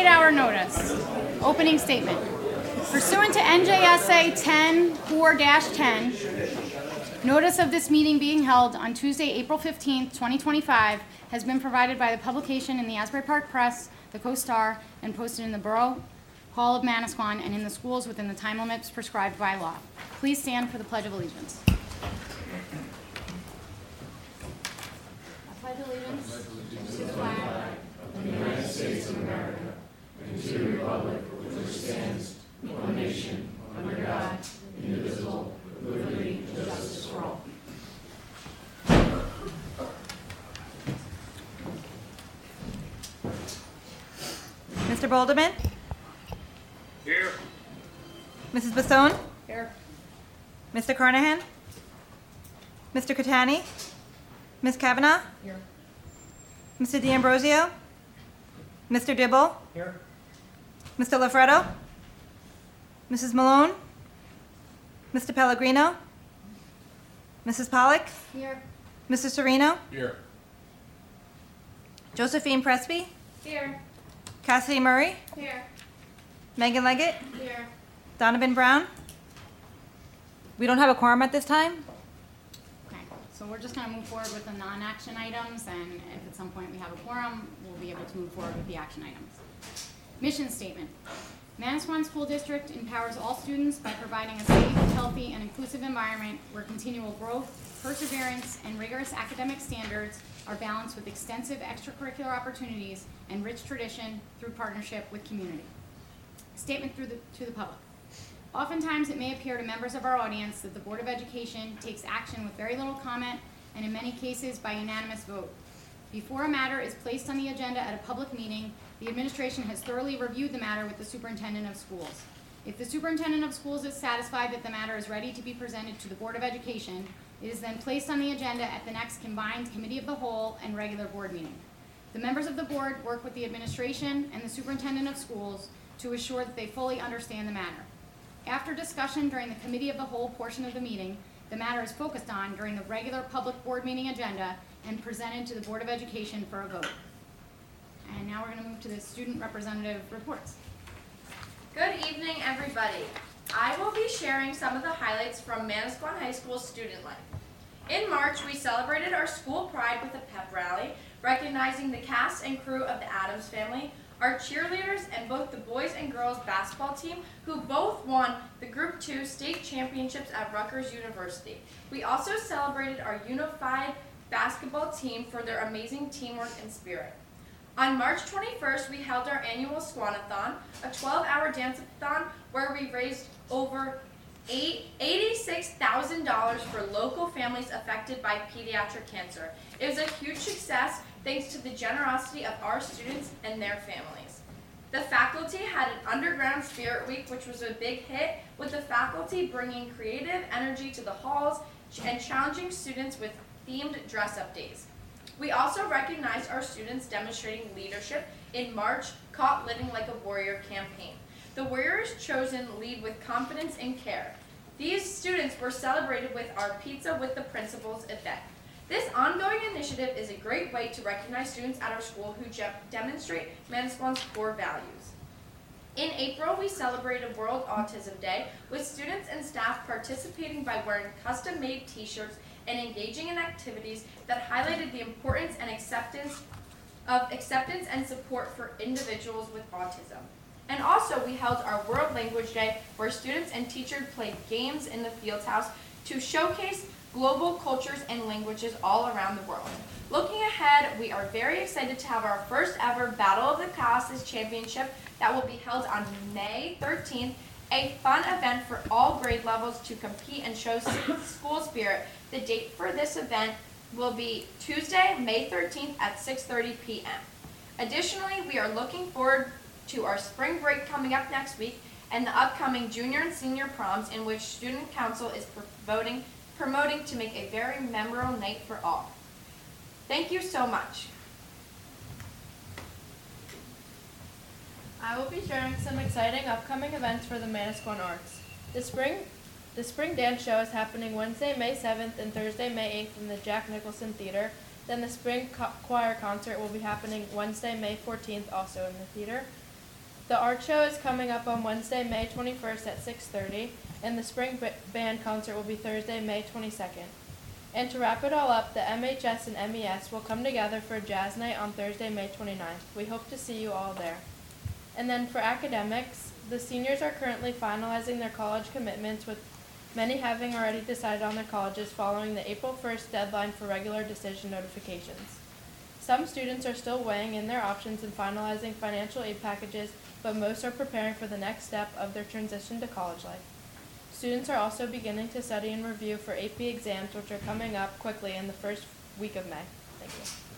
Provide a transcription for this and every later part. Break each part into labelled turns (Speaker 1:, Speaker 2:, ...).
Speaker 1: 48-hour notice. Opening statement. Pursuant to NJSA 10-4-10, notice of this meeting being held on Tuesday, April 15th, 2025, has been provided by the publication in the Asbury Park Press, the Co-Star, and posted in the Borough Hall of Manasquan and in the schools within the time limits prescribed by law. Please stand for the Pledge of Allegiance. I pledge allegiance to the flag of the United States of America and to the republic for which it stands, one nation, under God, indivisible, with liberty and justice for all.
Speaker 2: Mr. Bolderman?
Speaker 3: Here.
Speaker 2: Mrs. Basone?
Speaker 1: Here.
Speaker 2: Mr. Carnahan? Mr. Catani? Ms. Kavanaugh?
Speaker 1: Here.
Speaker 2: Mr. D'Ambrosio? Mr. Dibble?
Speaker 3: Here.
Speaker 2: Mr. Lafredo? Mrs. Malone? Mr. Pellegrino? Mrs. Pollock?
Speaker 1: Here.
Speaker 2: Mr. Sereno?
Speaker 3: Here.
Speaker 2: Josephine Presby?
Speaker 1: Here.
Speaker 2: Cassidy Murray?
Speaker 1: Here.
Speaker 2: Megan Leggett?
Speaker 1: Here.
Speaker 2: Donovan Brown? We don't have a quorum at this time?
Speaker 1: Okay, so we're just going to move forward with the non-action items, and if at some point we have a quorum, we'll be able to move forward with the action items. Mission statement. Manasquan School District empowers all students by providing a safe, healthy, and inclusive environment where continual growth, perseverance, and rigorous academic standards are balanced with extensive extracurricular opportunities and rich tradition through partnership with community. Statement to the public. Oftentimes, it may appear to members of our audience that the Board of Education takes action with very little comment and in many cases by unanimous vote. Before a matter is placed on the agenda at a public meeting, the administration has thoroughly reviewed the matter with the superintendent of schools. If the superintendent of schools is satisfied that the matter is ready to be presented to the Board of Education, it is then placed on the agenda at the next combined committee of the whole and regular board meeting. The members of the board work with the administration and the superintendent of schools to assure that they fully understand the matter. After discussion during the committee of the whole portion of the meeting, the matter is focused on during the regular public board meeting agenda and presented to the Board of Education for a vote. And now we're going to move to the student representative reports.
Speaker 4: Good evening, everybody. I will be sharing some of the highlights from Manasquan High School's student life. In March, we celebrated our school pride with a pep rally, recognizing the cast and crew of the Addams Family, our cheerleaders, and both the boys and girls basketball team, who both won the Group 2 state championships at Rutgers University. We also celebrated our unified basketball team for their amazing teamwork and spirit. On March 21st, we held our annual Squanathon, a 12-hour dance-a-thon where we raised over $86,000 for local families affected by pediatric cancer. It was a huge success thanks to the generosity of our students and their families. The faculty had an underground spirit week, which was a big hit, with the faculty bringing creative energy to the halls and challenging students with themed dress-up days. We also recognized our students demonstrating leadership in March, Caught Living Like a Warrior campaign. The Warriors chosen lead with confidence and care. These students were celebrated with our Pizza with the Principals event. This ongoing initiative is a great way to recognize students at our school who demonstrate Manasquan's core values. In April, we celebrated World Autism Day with students and staff participating by wearing custom-made t-shirts and engaging in activities that highlighted the importance and acceptance and support for individuals with autism. And also, we held our World Language Day where students and teachers played games in the Fields House to showcase global cultures and languages all around the world. Looking ahead, we are very excited to have our first ever Battle of the Classes Championship that will be held on May 13th, a fun event for all grade levels to compete and show school spirit. The date for this event will be Tuesday, May 13th at 6:30 p.m. Additionally, we are looking forward to our spring break coming up next week and the upcoming junior and senior proms in which Student Council is promoting to make a very memorable night for all. Thank you so much.
Speaker 5: I will be sharing some exciting upcoming events for the Manasquan Arts. The spring dance show is happening Wednesday, May 7th and Thursday, May 8th in the Jack Nicholson Theater. Then the spring choir concert will be happening Wednesday, May 14th, also in the theater. The art show is coming up on Wednesday, May 21st at 6:30, and the spring band concert will be Thursday, May 22nd. And to wrap it all up, the MHS and MES will come together for a jazz night on Thursday, May 29th. We hope to see you all there. And then for academics, the seniors are currently finalizing their college commitments, with many having already decided on their colleges following the April 1st deadline for regular decision notifications. Some students are still weighing in their options and finalizing financial aid packages, but most are preparing for the next step of their transition to college life. Students are also beginning to study and review for AP exams, which are coming up quickly in the first week of May. Thank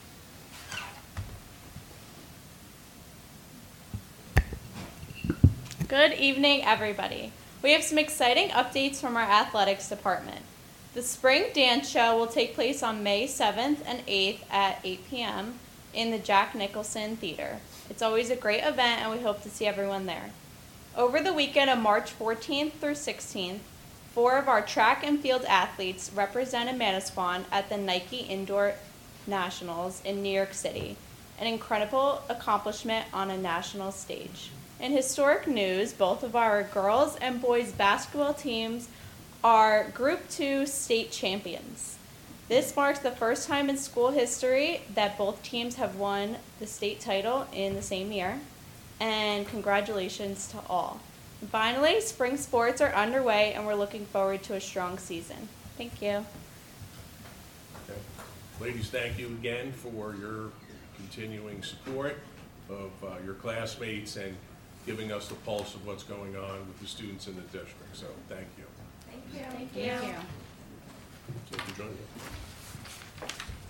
Speaker 5: you.
Speaker 6: Good evening, everybody. We have some exciting updates from our athletics department. The spring dance show will take place on May 7th and 8th at 8 p.m. in the Jack Nicholson Theater. It's always a great event, and we hope to see everyone there. Over the weekend of March 14th through 16th, 4 of our track and field athletes represented Manasquan at the Nike Indoor Nationals in New York City, an incredible accomplishment on a national stage. In historic news, both of our girls and boys basketball teams are Group 2 state champions. This marks the first time in school history that both teams have won the state title in the same year, and congratulations to all. And finally, spring sports are underway, and we're looking forward to a strong season. Thank you.
Speaker 7: Okay. Ladies, thank you again for your continuing support of your classmates and giving us the pulse of what's going on with the students in the district. So thank you.
Speaker 1: Thank you.
Speaker 7: Thank you for joining us.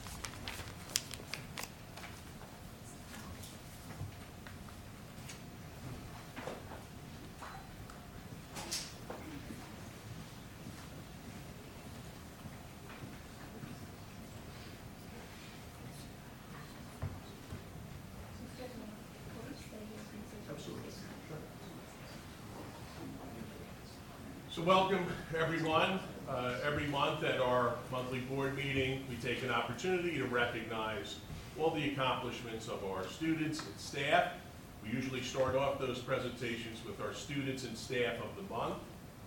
Speaker 7: Absolutely. So welcome, everyone. Every month at our monthly board meeting, we take an opportunity to recognize all the accomplishments of our students and staff. We usually start off those presentations with our students and staff of the month.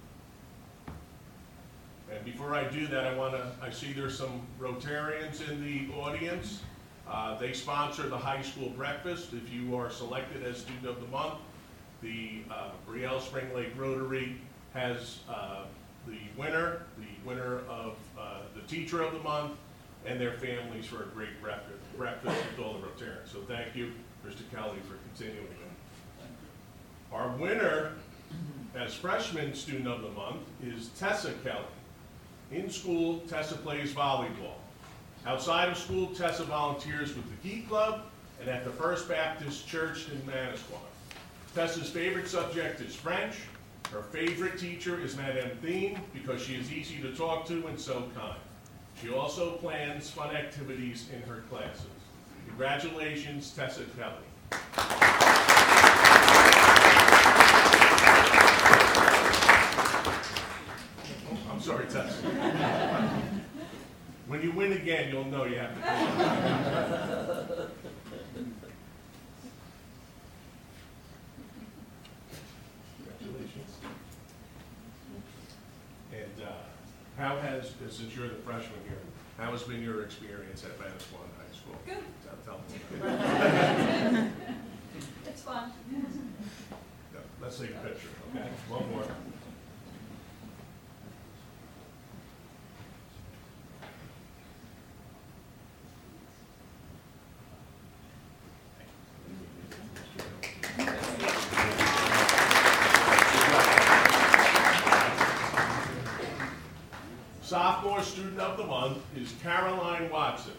Speaker 7: And before I do that, I see there's some Rotarians in the audience. They sponsor the high school breakfast. If you are selected as student of the month, the Brielle Spring Lake Rotary has the winner of the teacher of the month, and their families for a great breakfast with all the Rotarians. So thank you, Mr. Kelly, for continuing. Our winner as freshman student of the month is Tessa Kelly. In school, Tessa plays volleyball. Outside of school, Tessa volunteers with the Key Club and at the First Baptist Church in Manasquan. Tessa's favorite subject is French. Her favorite teacher is Madame Thiem because she is easy to talk to and so kind. She also plans fun activities in her classes. Congratulations, Tessa Kelly. Oh, I'm sorry, Tessa. When you win again, you'll know you have to come. Congratulations. And how has, since you're the freshman here, how has been your experience at Manasquan High School?
Speaker 8: Good.
Speaker 7: Tell me.
Speaker 8: It's fun.
Speaker 7: Yeah, let's take a picture, okay? One more. Sophomore student of the month is Caroline Watson.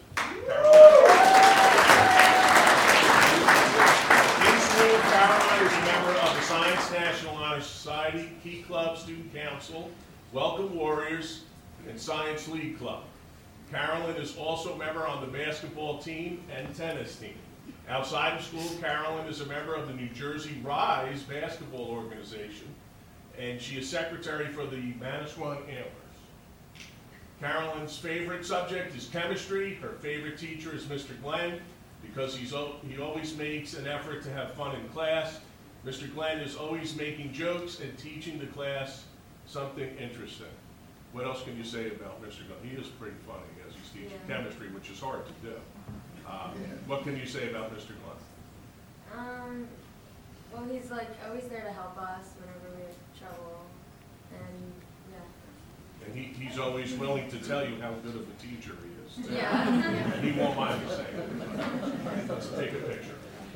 Speaker 7: In school, Caroline is a member of the Science National Honor Society, Key Club, Student Council, Welcome Warriors, and Science League Club. Carolyn is also a member on the basketball team and tennis team. Outside of school, Carolyn is a member of the New Jersey Rise basketball organization, and she is secretary for the Manasquan Antlers. Carolyn's favorite subject is chemistry. Her favorite teacher is Mr. Glenn because he always makes an effort to have fun in class, Mr. Glenn is always making jokes and teaching the class something interesting. What else can you say about Mr. Glenn? He is pretty funny as he's teaching chemistry, which is hard to do. What can you say about Mr. Glenn?
Speaker 8: Well, he's like always there to help us whenever we have trouble, and yeah.
Speaker 7: And he's always willing to tell you how good of a teacher he is, too.
Speaker 8: Yeah.
Speaker 7: And he won't mind me saying it. Let's take a picture.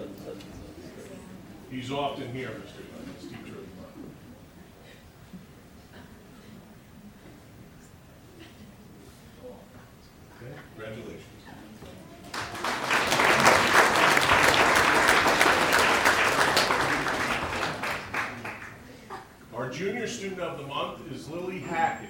Speaker 7: He's often here, Mr. Glenn, he's teacher of the month. Okay, congratulations. Our junior student of the month is Lily Hackett.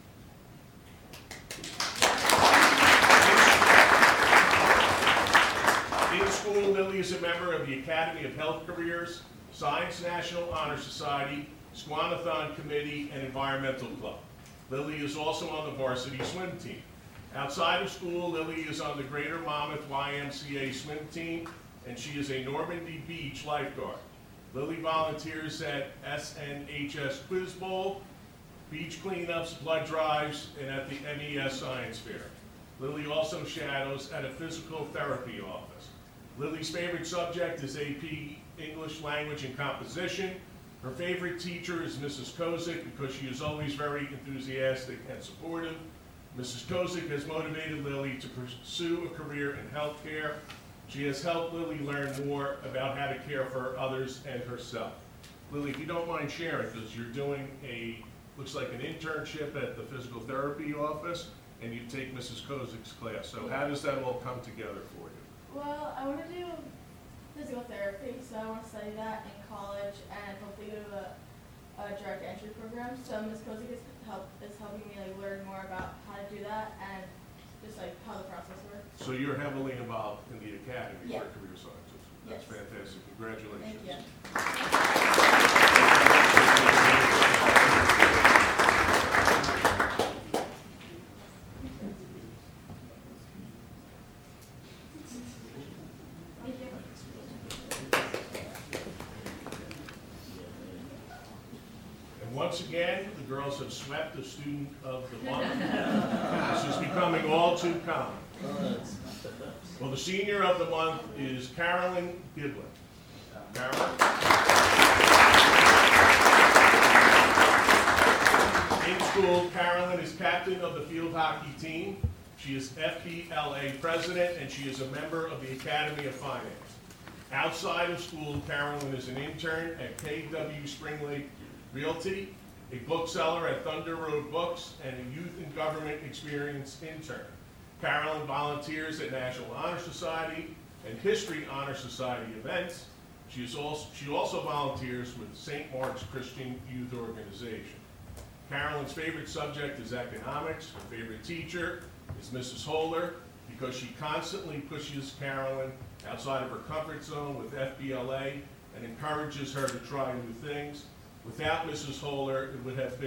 Speaker 7: In school, Lily is a member of the Academy of Health Careers, Science National Honor Society, Squanathon Committee, and Environmental Club. Lily is also on the varsity swim team. Outside of school, Lily is on the Greater Monmouth YMCA swim team, and she is a Normandy Beach lifeguard. Lily volunteers at SNHS Quiz Bowl, beach cleanups, blood drives, and at the MES Science Fair. Lily also shadows at a physical therapy office. Lily's favorite subject is AP English Language and Composition. Her favorite teacher is Mrs. Kozik because she is always very enthusiastic and supportive. Mrs. Kozik has motivated Lily to pursue a career in healthcare. She has helped Lily learn more about how to care for others and herself. Lily, if you don't mind sharing, because you're doing looks like an internship at the physical therapy office, and you take Mrs. Kozik's class. So how does that all come together for you?
Speaker 5: Well, I want to do physical therapy, so I want to study that in college and hopefully go to a direct entry program. So Ms. Kozik is helping me like learn more about how to do that and just like how the process works.
Speaker 7: So you're heavily involved in the Academy
Speaker 5: Yeah.
Speaker 7: for Career Sciences. That's
Speaker 5: Yes.
Speaker 7: fantastic. Congratulations.
Speaker 5: Thank you.
Speaker 7: And once again, the girls have swept the Student of the Month. This is becoming all too common. Well, the Senior of the Month is Carolyn Giblin. Carolyn? In school, Carolyn is captain of the field hockey team. She is FBLA president, and she is a member of the Academy of Finance. Outside of school, Carolyn is an intern at KW Spring Lake Realty, a bookseller at Thunder Road Books, and a youth and government experience intern. Carolyn volunteers at National Honor Society and History Honor Society events. She also volunteers with St. Mark's Christian Youth Organization. Carolyn's favorite subject is economics. Her favorite teacher is Mrs. Holler because she constantly pushes Carolyn outside of her comfort zone with FBLA and encourages her to try new things. Without Mrs. Holler, it wouldn't have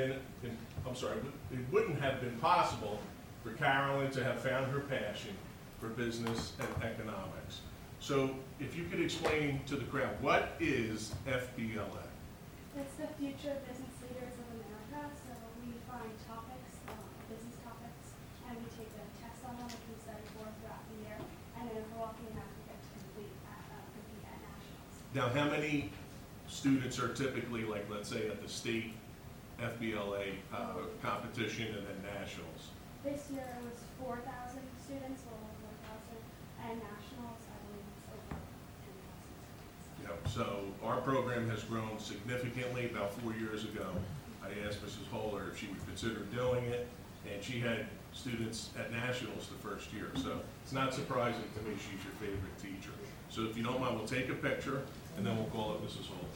Speaker 7: been possible for Carolyn to have found her passion for business and economics. So if you could explain to the crowd, what is FBLA?
Speaker 9: It's the Future Business Leaders of America. So we find topics, business topics, and we take a test on them, which we study for throughout the year. And then if we're lucky enough, we get to compete at nationals.
Speaker 7: Now, how many students are typically, like, let's say, at the state FBLA competition and then nationals?
Speaker 9: This year it was 4,000 students, well, 4,000, and nationals, I believe it's over 10,000 students.
Speaker 7: You know, so our program has grown significantly. About 4 years ago, I asked Mrs. Holler if she would consider doing it, and she had students at nationals the first year. So it's not surprising to me she's your favorite teacher. So if you don't mind, we'll take a picture, and then we'll call up Mrs. Holler.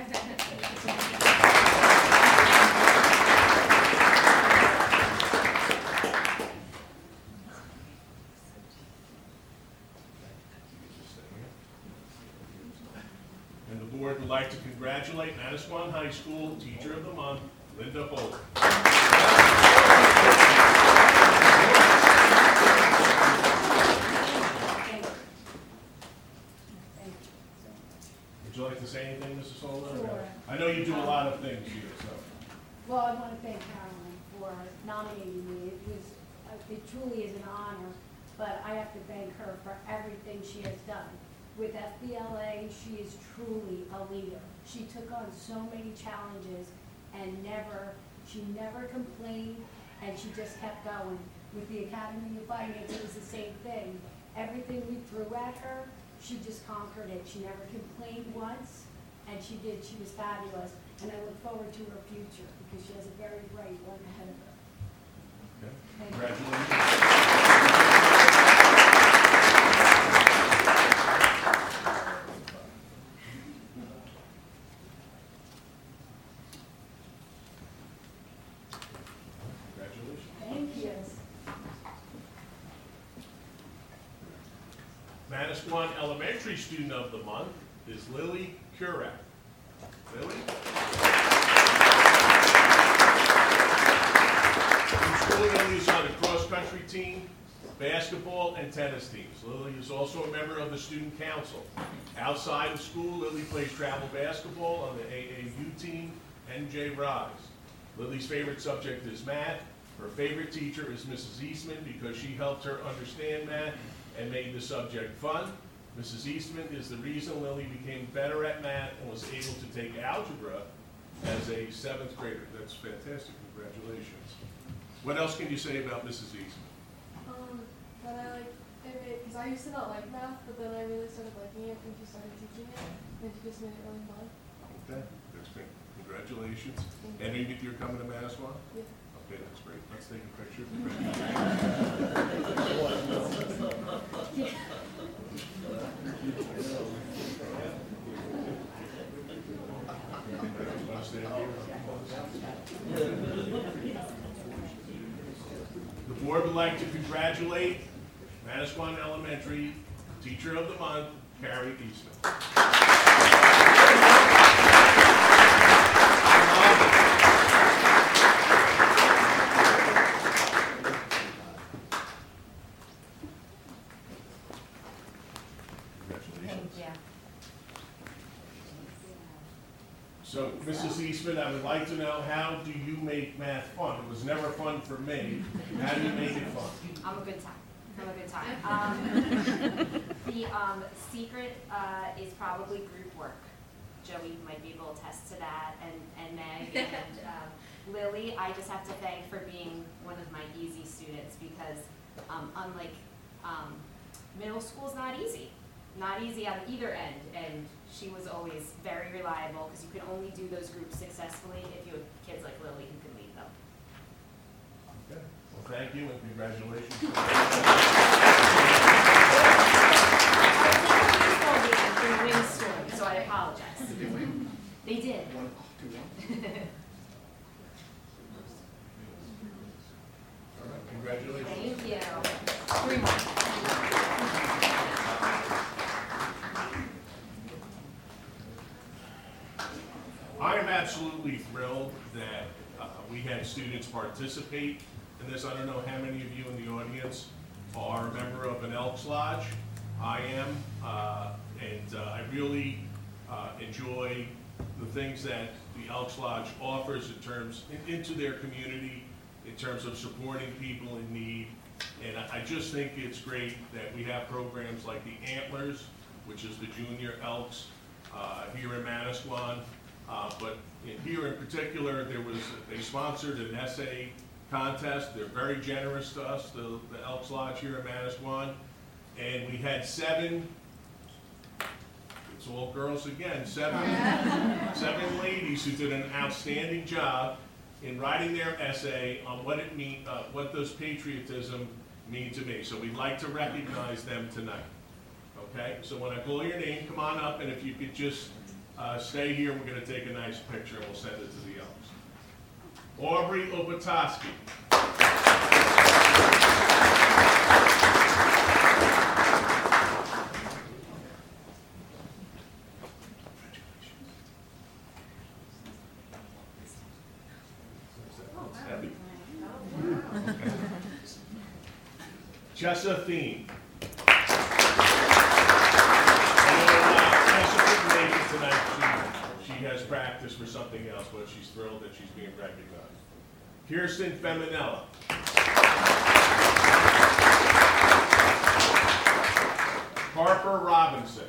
Speaker 7: And the board would like to congratulate Manasquan High School Teacher of the Month, Linda Holt. Would you like to say anything, Mrs. Holder?
Speaker 9: Sure.
Speaker 7: I know you do a lot of things here, so.
Speaker 9: Well, I want to thank Carolyn for nominating me. It truly is an honor, but I have to thank her for everything she has done. With FBLA, she is truly a leader. She took on so many challenges and she never complained, and she just kept going. With the Academy of Finance, it was the same thing. Everything we threw at her, she just conquered it. She never complained once, and she was fabulous. And I look forward to her future because she has a very bright one ahead of her.
Speaker 7: Okay.
Speaker 9: Thank you.
Speaker 7: Congratulations. Congratulations.
Speaker 9: Thank you.
Speaker 7: Manasquan Elementary Student of the Month is Lily Kurak. Lily? In school, Lily is on the cross-country team, basketball, and tennis teams. Lily is also a member of the student council. Outside of school, Lily plays travel basketball on the AAU team, NJ Rise. Lily's favorite subject is math. Her favorite teacher is Mrs. Eastman because she helped her understand math and made the subject fun. Mrs. Eastman is the reason Lily became better at math and was able to take algebra as a 7th grader. That's fantastic. Congratulations. What else can you say about Mrs. Eastman?
Speaker 5: That I like it because I used to not like math, but then I really started liking it when she started teaching it, and she just made it really fun.
Speaker 7: Okay, that's great. Congratulations. And you're coming to Manasquan?
Speaker 5: Yeah.
Speaker 7: Okay, that's great. Let's take a picture. The board would like to congratulate Manasquan Elementary Teacher of the Month, Carrie Eastman. So, Mrs. Eastman, I would like to know, how do you make math fun? It was never fun for me. How do you make it fun?
Speaker 10: I'm a good time. The secret is probably group work. Joey might be able to attest to that, and Meg and Lily. I just have to thank for being one of my easy students because unlike middle school is not easy on either end, and she was always very reliable because you can only do those groups successfully if you have kids like Lily who can lead them.
Speaker 7: Okay. Well, thank you and congratulations.
Speaker 10: So I apologize. Did they win? They did.
Speaker 11: 1-2-1.
Speaker 7: All right, congratulations.
Speaker 10: Thank you. 3 more.
Speaker 7: I am absolutely thrilled that we had students participate in this. I don't know how many of you in the audience are a member of an Elks Lodge. I am, and I really enjoy the things that the Elks Lodge offers into their community in terms of supporting people in need. And I just think it's great that we have programs like the Antlers, which is the junior Elks here in Manasquan. But here in particular, they sponsored an essay contest. They're very generous to us, the Elks Lodge here in Manasquan. And we had 7, it's all girls again, 7 ladies who did an outstanding job in writing their essay on what does patriotism mean to me. So we'd like to recognize them tonight. Okay, so when I call your name, come on up, and if you could just stay here, we're going to take a nice picture and we'll send it to the Elks. Aubrey Opatoski. Josephine. Tessa couldn't make it tonight, she has practiced for something else, but she's thrilled that she's being recognized. Kirsten Feminella. Harper Robinson.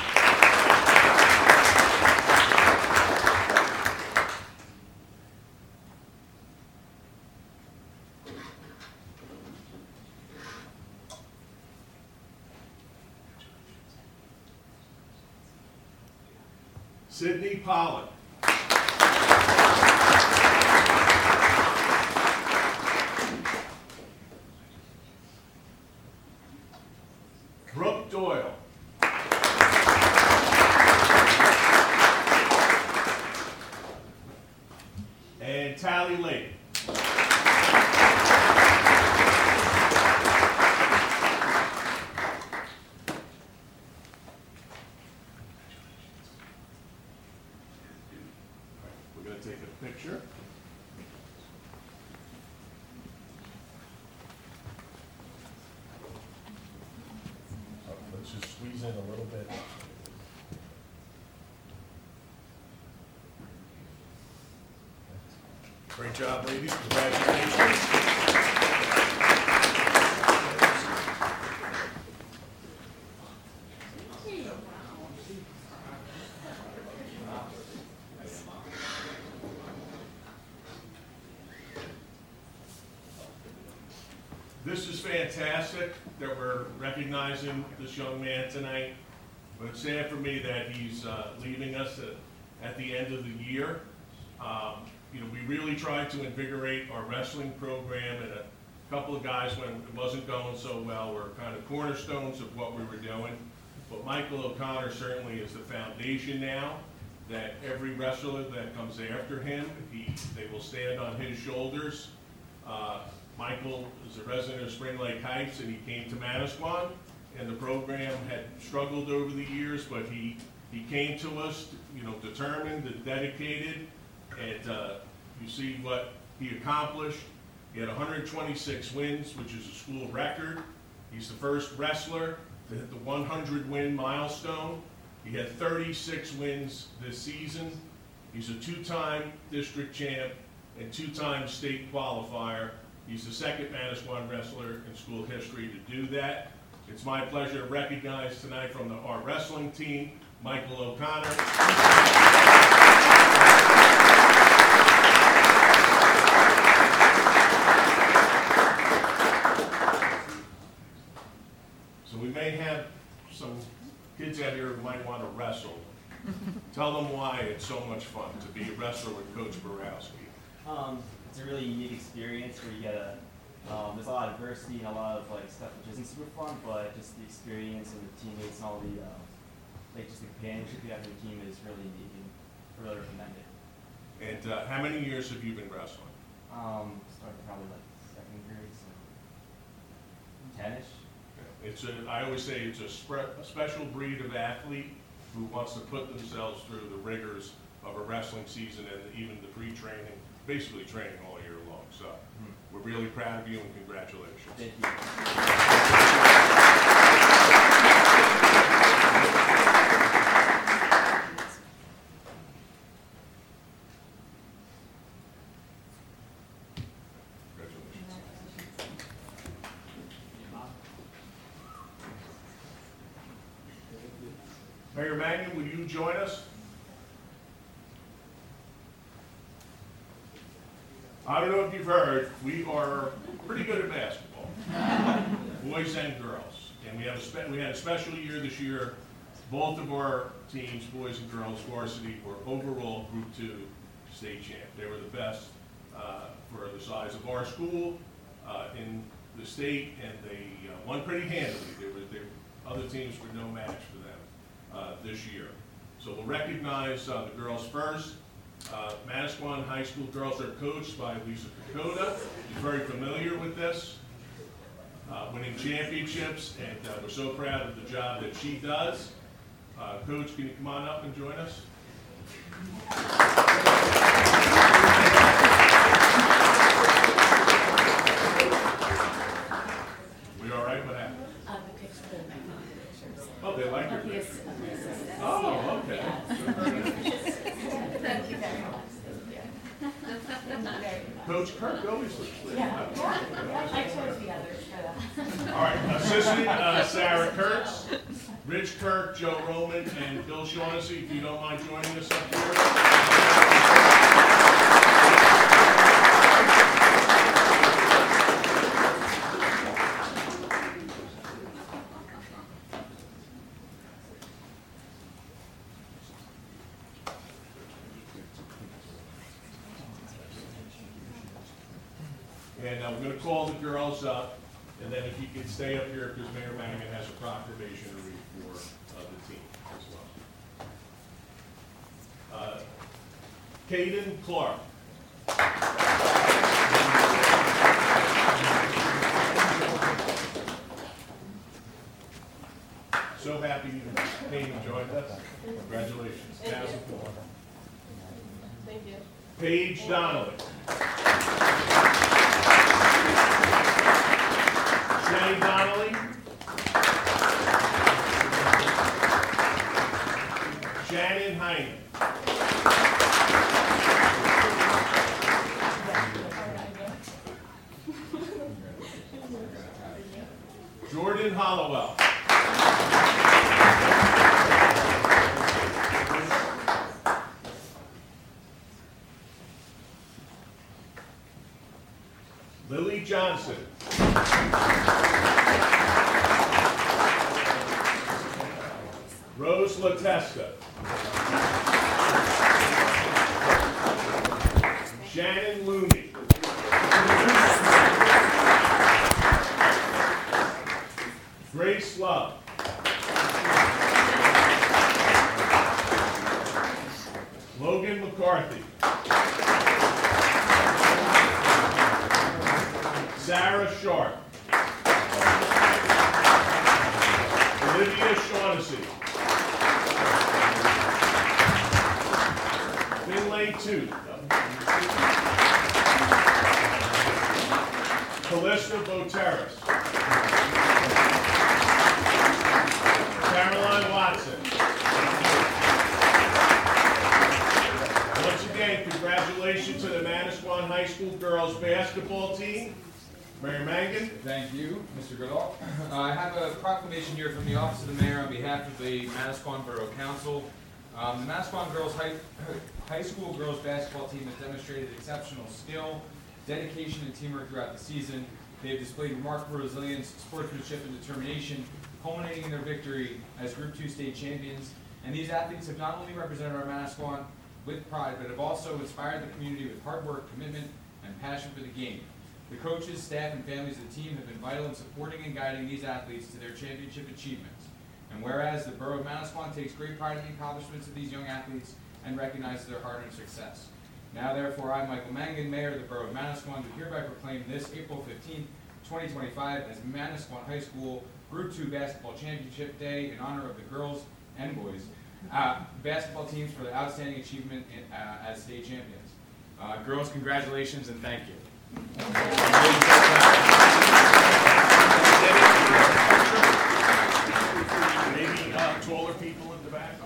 Speaker 7: Sydney Pollock. Brooke Doyle. And Tally Lake. We're going to take a picture. Let's just squeeze in a little bit. Great job, ladies. Congratulations. This is fantastic that we're recognizing this young man tonight, but it's sad for me that he's leaving us at the end of the year. You know, we really tried to invigorate our wrestling program, and a couple of guys, when it wasn't going so well, were kind of cornerstones of what we were doing. But Michael O'Connor certainly is the foundation now, that every wrestler that comes after him, they will stand on his shoulders. Michael is a resident of Spring Lake Heights, and he came to Manasquan, and the program had struggled over the years, but he came to us, you know, determined and dedicated, and you see what he accomplished. He had 126 wins, which is a school record. He's the first wrestler to hit the 100-win milestone. He had 36 wins this season. He's a two-time district champ and two-time state qualifier. He's the second Manasquan wrestler in school history to do that. It's my pleasure to recognize tonight from our wrestling team, Michael O'Connor. So we may have some kids out here who might want to wrestle. Tell them why it's so much fun to be a wrestler with Coach Borowski.
Speaker 11: It's a really unique experience where you get there's a lot of adversity and a lot of like stuff which isn't super fun, but just the experience and the teammates and all the just the companionship you have in the team is really unique and I really recommend it.
Speaker 7: And how many years have you been wrestling?
Speaker 11: Started probably like second grade, so 10-ish.
Speaker 7: I always say it's a special breed of athlete who wants to put themselves through the rigors of a wrestling season and even the pre-training, basically training all year long. So we're really proud of you and congratulations.
Speaker 11: Thank you.
Speaker 7: Mayor Magnin, will you join us? I don't know if you've heard, we are pretty good at basketball, boys and girls. And we had a special year this year. Both of our teams, boys and girls varsity, were overall Group 2 state champ. They were the best for the size of our school in the state, and they won pretty handily. Other teams were no match for them this year. So we'll recognize the girls first. Manasquan High School girls are coached by Lisa Kokoda. She's very familiar with this, winning championships, and we're so proud of the job that she does. Coach, can you come on up and join us? We all right? What happened?
Speaker 12: The picture,
Speaker 7: Oh, they like your
Speaker 1: Of the
Speaker 7: picture.
Speaker 1: of the assistants.
Speaker 7: Oh, okay.
Speaker 1: Thank you very much.
Speaker 7: Coach Kirk always looks good.
Speaker 1: I chose the others for that.
Speaker 7: All right, Assistant Sarah Kurtz, Rich Kirk, Joe Roman, and Bill Shaughnessy, if you don't mind joining us up here. And we're going to call the girls up, and then if you could stay up here, because Mayor Mangan has a proclamation to read for the team as well. Caden Clark. So happy you came and joined us. Congratulations. Thank you.
Speaker 5: Thank you.
Speaker 7: Paige Donnelly. Jenny Donnelly. Shannon Heine. Jordan Hollowell. Lily Johnson. Rose Latesta. Shannon Looney. Grace Love. Logan McCarthy. Sarah Sharp. Olivia Shaughnessy. Finlay Tooth. Callista Boteris. Caroline Watson. Once again, congratulations to the Manasquan High School girls basketball team. Mayor Mangan.
Speaker 12: Thank you, Mr. Goodall. I have a proclamation here from the Office of the Mayor on behalf of the Manasquan Borough Council. The Manasquan High School girls basketball team has demonstrated exceptional skill, dedication, and teamwork throughout the season. They have displayed remarkable resilience, sportsmanship, and determination, culminating in their victory as Group 2 state champions. And these athletes have not only represented our Manasquan with pride, but have also inspired the community with hard work, commitment, and passion for the game. The coaches, staff, and families of the team have been vital in supporting and guiding these athletes to their championship achievements. And whereas the Borough of Manasquan takes great pride in the accomplishments of these young athletes and recognizes their hard-earned success. Now, therefore, I, Michael Mangan, Mayor of the Borough of Manasquan, do hereby proclaim this April 15, 2025 as Manasquan High School Group 2 Basketball Championship Day in honor of the girls and boys basketball teams for their outstanding achievement as state champions. Girls, congratulations and thank you.
Speaker 7: Maybe taller people in the back.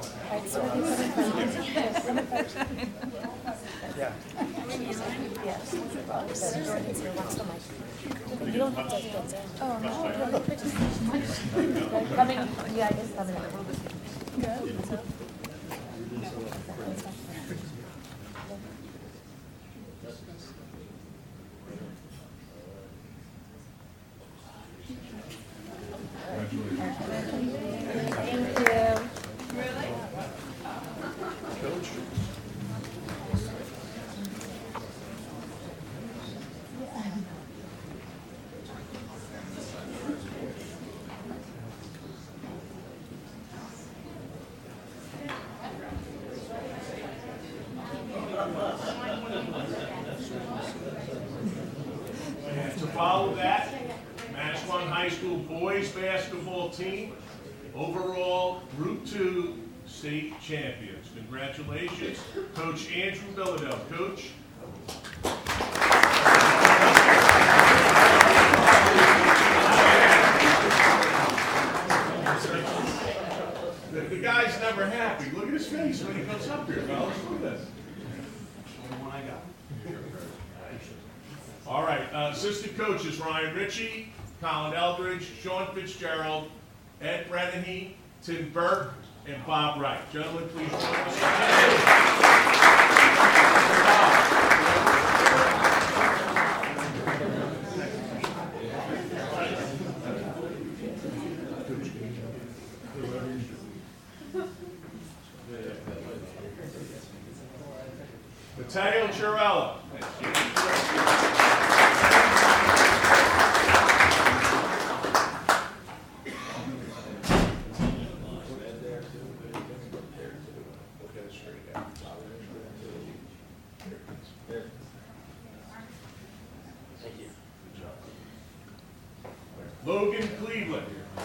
Speaker 7: And to follow that, Manasquan High School boys basketball team, overall Group 2 state champions. Congratulations, Coach Andrew Villadell. Coach. face when he goes up here, fellas. Look at this.
Speaker 11: Only one I got.
Speaker 7: All right, assistant coaches, Ryan Ritchie, Colin Eldridge, Sean Fitzgerald, Ed Brennan, Tim Burke, and Bob Wright. Gentlemen, please join us. Matteo Chiarella. Logan Cleveland.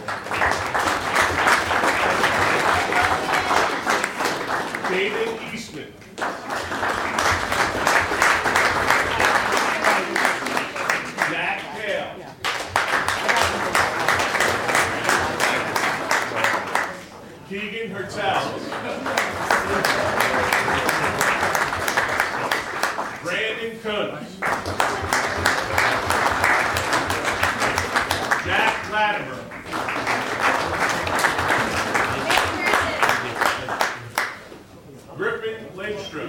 Speaker 7: David Eastman. Jack Hale. Keegan Hertel. Brandon Kuntz. Jack Latimer. Griffin Lindstrom.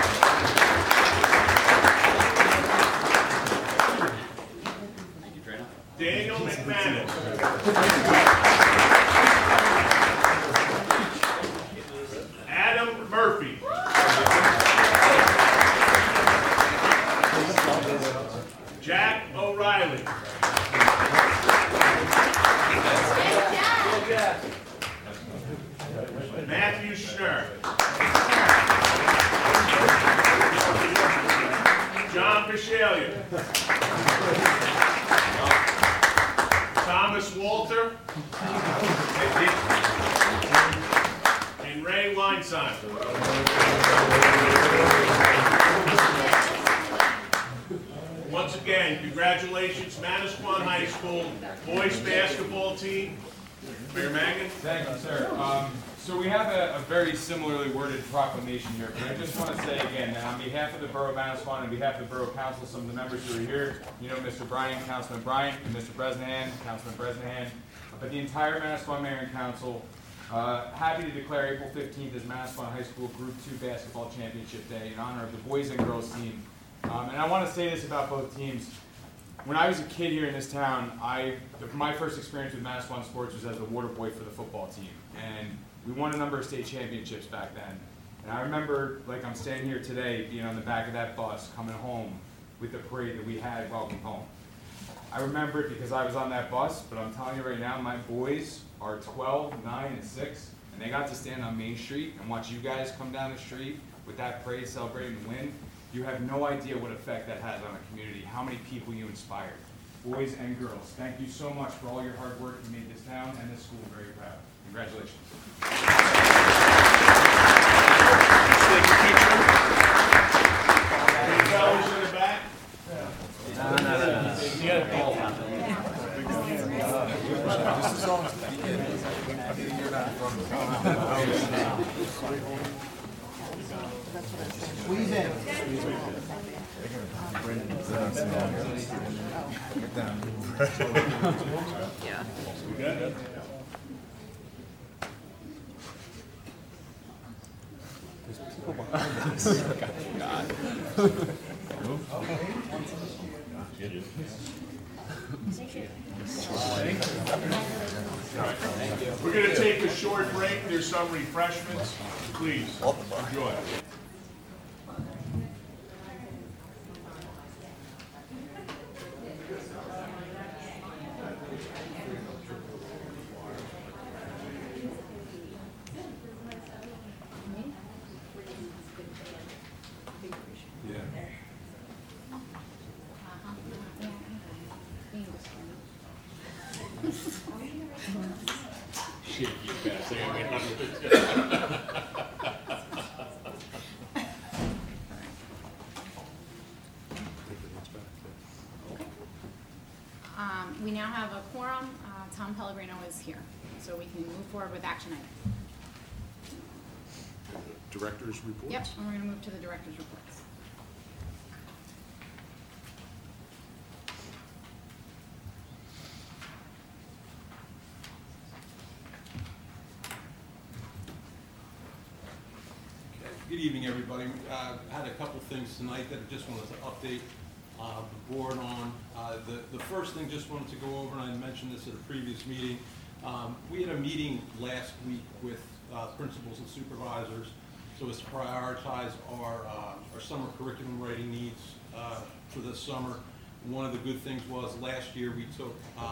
Speaker 7: Daniel McManus. Adam Murphy. Jack O'Reilly. Matthew Schnurr. John Bishalia. Thomas Walter. And Ray Weinstein. Once again, congratulations, Manasquan High School boys basketball team. Mayor Mangan.
Speaker 12: Thank you, sir. So we have a very similarly worded proclamation here, but I just want to say again that on behalf of the Borough of Manasquan, on behalf of the Borough Council, some of the members who are here, you know Mr. Bryant, Councilman Bryant, and Mr. Bresnahan, Councilman Bresnahan, but the entire Manasquan Mayor and Council, happy to declare April 15th as Manasquan High School Group 2 Basketball Championship Day in honor of the boys and girls team. And I want to say this about both teams. When I was a kid here in this town, my first experience with Manasquan sports was as a water boy for the football team. And we won a number of state championships back then. And I remember, like I'm standing here today, being on the back of that bus, coming home with the parade that we had welcome home. I remember it because I was on that bus, but I'm telling you right now, my boys are 12, 9, and 6, and they got to stand on Main Street and watch you guys come down the street with that parade celebrating the win. You have no idea what effect that has on a community, how many people you inspired, boys and girls. Thank you so much for all your hard work. You made this town and this school very proud. Congratulations.
Speaker 7: Any fellows in the back?
Speaker 13: Squeeze in.
Speaker 7: Yeah. We got it. We're going to take a short break. There's some refreshments. Please enjoy. Shit, you better say
Speaker 1: We now have a quorum. Tom Pellegrino is here, so we can move forward with action items.
Speaker 13: director's reports?
Speaker 1: Yep, and we're gonna move to the director's reports.
Speaker 14: Good evening, everybody. I had a couple things tonight that I just wanted to update the board on. The first thing just wanted to go over, and I mentioned this at a previous meeting. We had a meeting last week with principals and supervisors so as to prioritize our summer curriculum writing needs for this summer. One of the good things was last year we took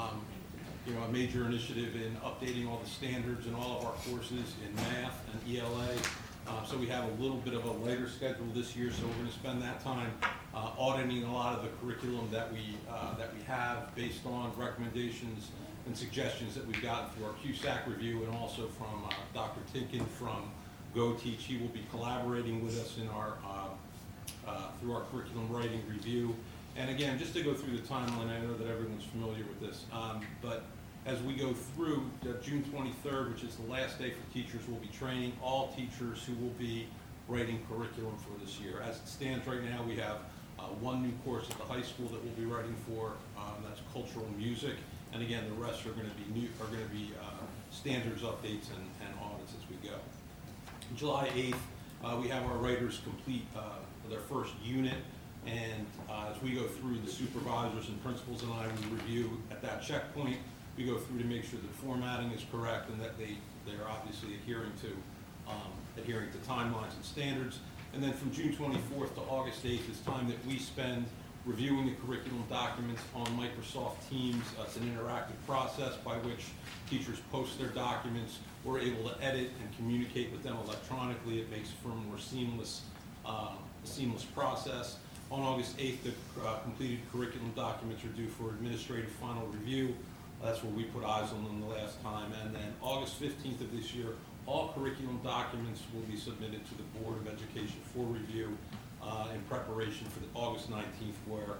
Speaker 14: a major initiative in updating all the standards in all of our courses in math and ELA. So we have a little bit of a lighter schedule this year, so we're going to spend that time auditing a lot of the curriculum that we have based on recommendations and suggestions that we've gotten through our QSAC review and also from Dr. Tinkin from GoTeach. He will be collaborating with us in our through our curriculum writing review. And again, just to go through the timeline, I know that everyone's familiar with this, but as we go through June 23rd, which is the last day for teachers, we'll be training all teachers who will be writing curriculum for this year. As it stands right now, we have one new course at the high school that we'll be writing for. That's cultural music, and again, the rest are going to be standards updates and audits as we go. July 8th, we have our writers complete their first unit, and as we go through, the supervisors and principals and I will review at that checkpoint. We go through to make sure that formatting is correct and that they're obviously adhering to timelines and standards. And then from June 24th to August 8th is time that we spend reviewing the curriculum documents on Microsoft Teams. It's an interactive process by which teachers post their documents. We're able to edit and communicate with them electronically. It makes for a more seamless process. On August 8th, the completed curriculum documents are due for administrative final review. That's where we put eyes on them the last time. And then August 15th of this year, all curriculum documents will be submitted to the Board of Education for review in preparation for the August 19th, where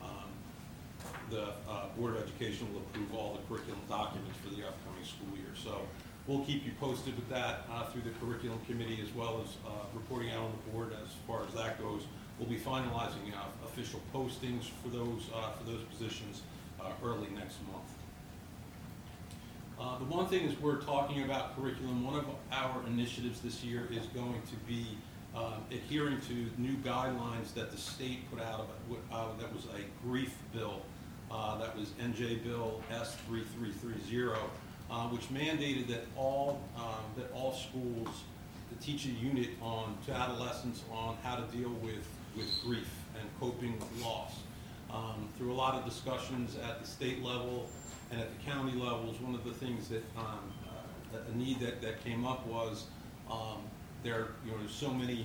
Speaker 14: the Board of Education will approve all the curriculum documents for the upcoming school year. So we'll keep you posted with that through the curriculum committee, as well as reporting out on the board as far as that goes. We'll be finalizing official postings for those positions early next month. The one thing is we're talking about curriculum. One of our initiatives this year is going to be adhering to new guidelines that the state put out. That was a grief bill. That was NJ Bill S3330, which mandated that all schools to teach a unit to adolescents on how to deal with grief and coping with loss. Through a lot of discussions at the state level and at the county levels, one of the things that a need that came up was there's so many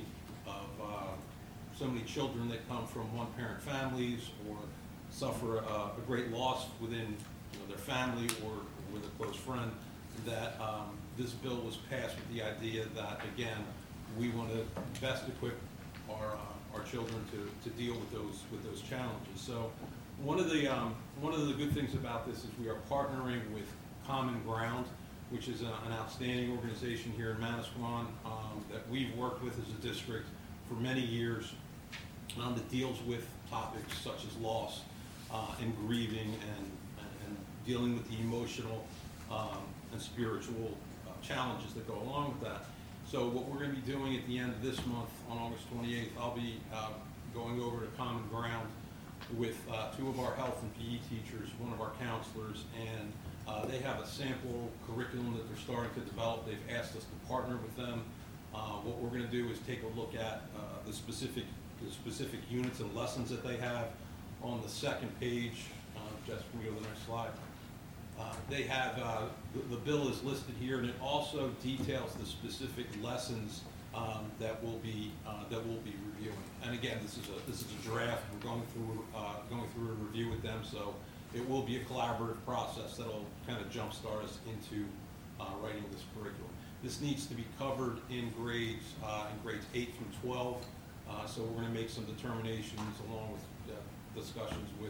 Speaker 14: children that come from one-parent families or suffer a great loss within their family or with a close friend, that this bill was passed with the idea that, again, we want to best equip our children to deal with those challenges. So one of the good things about this is we are partnering with Common Ground, which is an outstanding organization here in Manasquan that we've worked with as a district for many years that deals with topics such as loss and grieving and dealing with the emotional and spiritual challenges that go along with that. So what we're going to be doing at the end of this month, on August 28th, I'll be going over to Common Ground with two of our health and PE teachers, one of our counselors, and they have a sample curriculum that they're starting to develop. They've asked us to partner with them. What we're going to do is take a look at the specific units and lessons that they have. On the second page, Jess, can we go to the next slide? They have, the bill is listed here, and it also details the specific lessons that we'll be reviewing. And again, this is a draft. We're going through a review with them, so it will be a collaborative process that'll kind of jumpstart us into writing this curriculum. This needs to be covered in grades 8 through 12. So we're going to make some determinations along with discussions with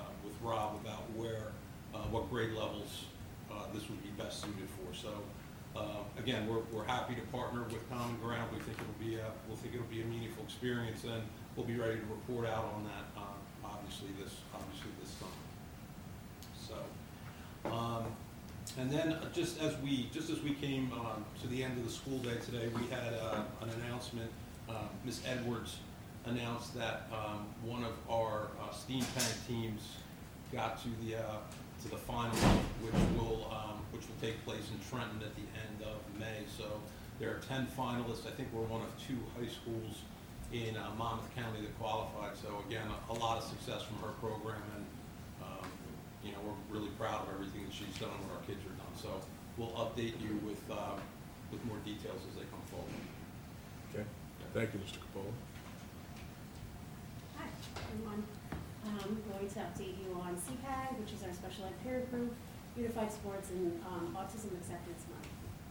Speaker 14: Rob about what grade levels this would be best suited for. So Again, we're happy to partner with Common Ground. We think it'll be a meaningful experience, and we'll be ready to report out on that, obviously this summer. So, and then just as we came to the end of the school day today, we had an announcement. Ms. Edwards announced that one of our steam tank teams got to the final, which will take place in Trenton at the end of May. So there are 10 finalists. I think we're one of 2 high schools in Monmouth County that qualified. So again, a lot of success from her program, and we're really proud of everything that she's done and what our kids are done. So we'll update you with more details as they come forward.
Speaker 7: Okay. Thank you, Mr. Capola.
Speaker 13: Hi, everyone. I'm going to update you on CPAG, which is our Special Ed Peer Group, Unified Sports, and Autism Acceptance Month.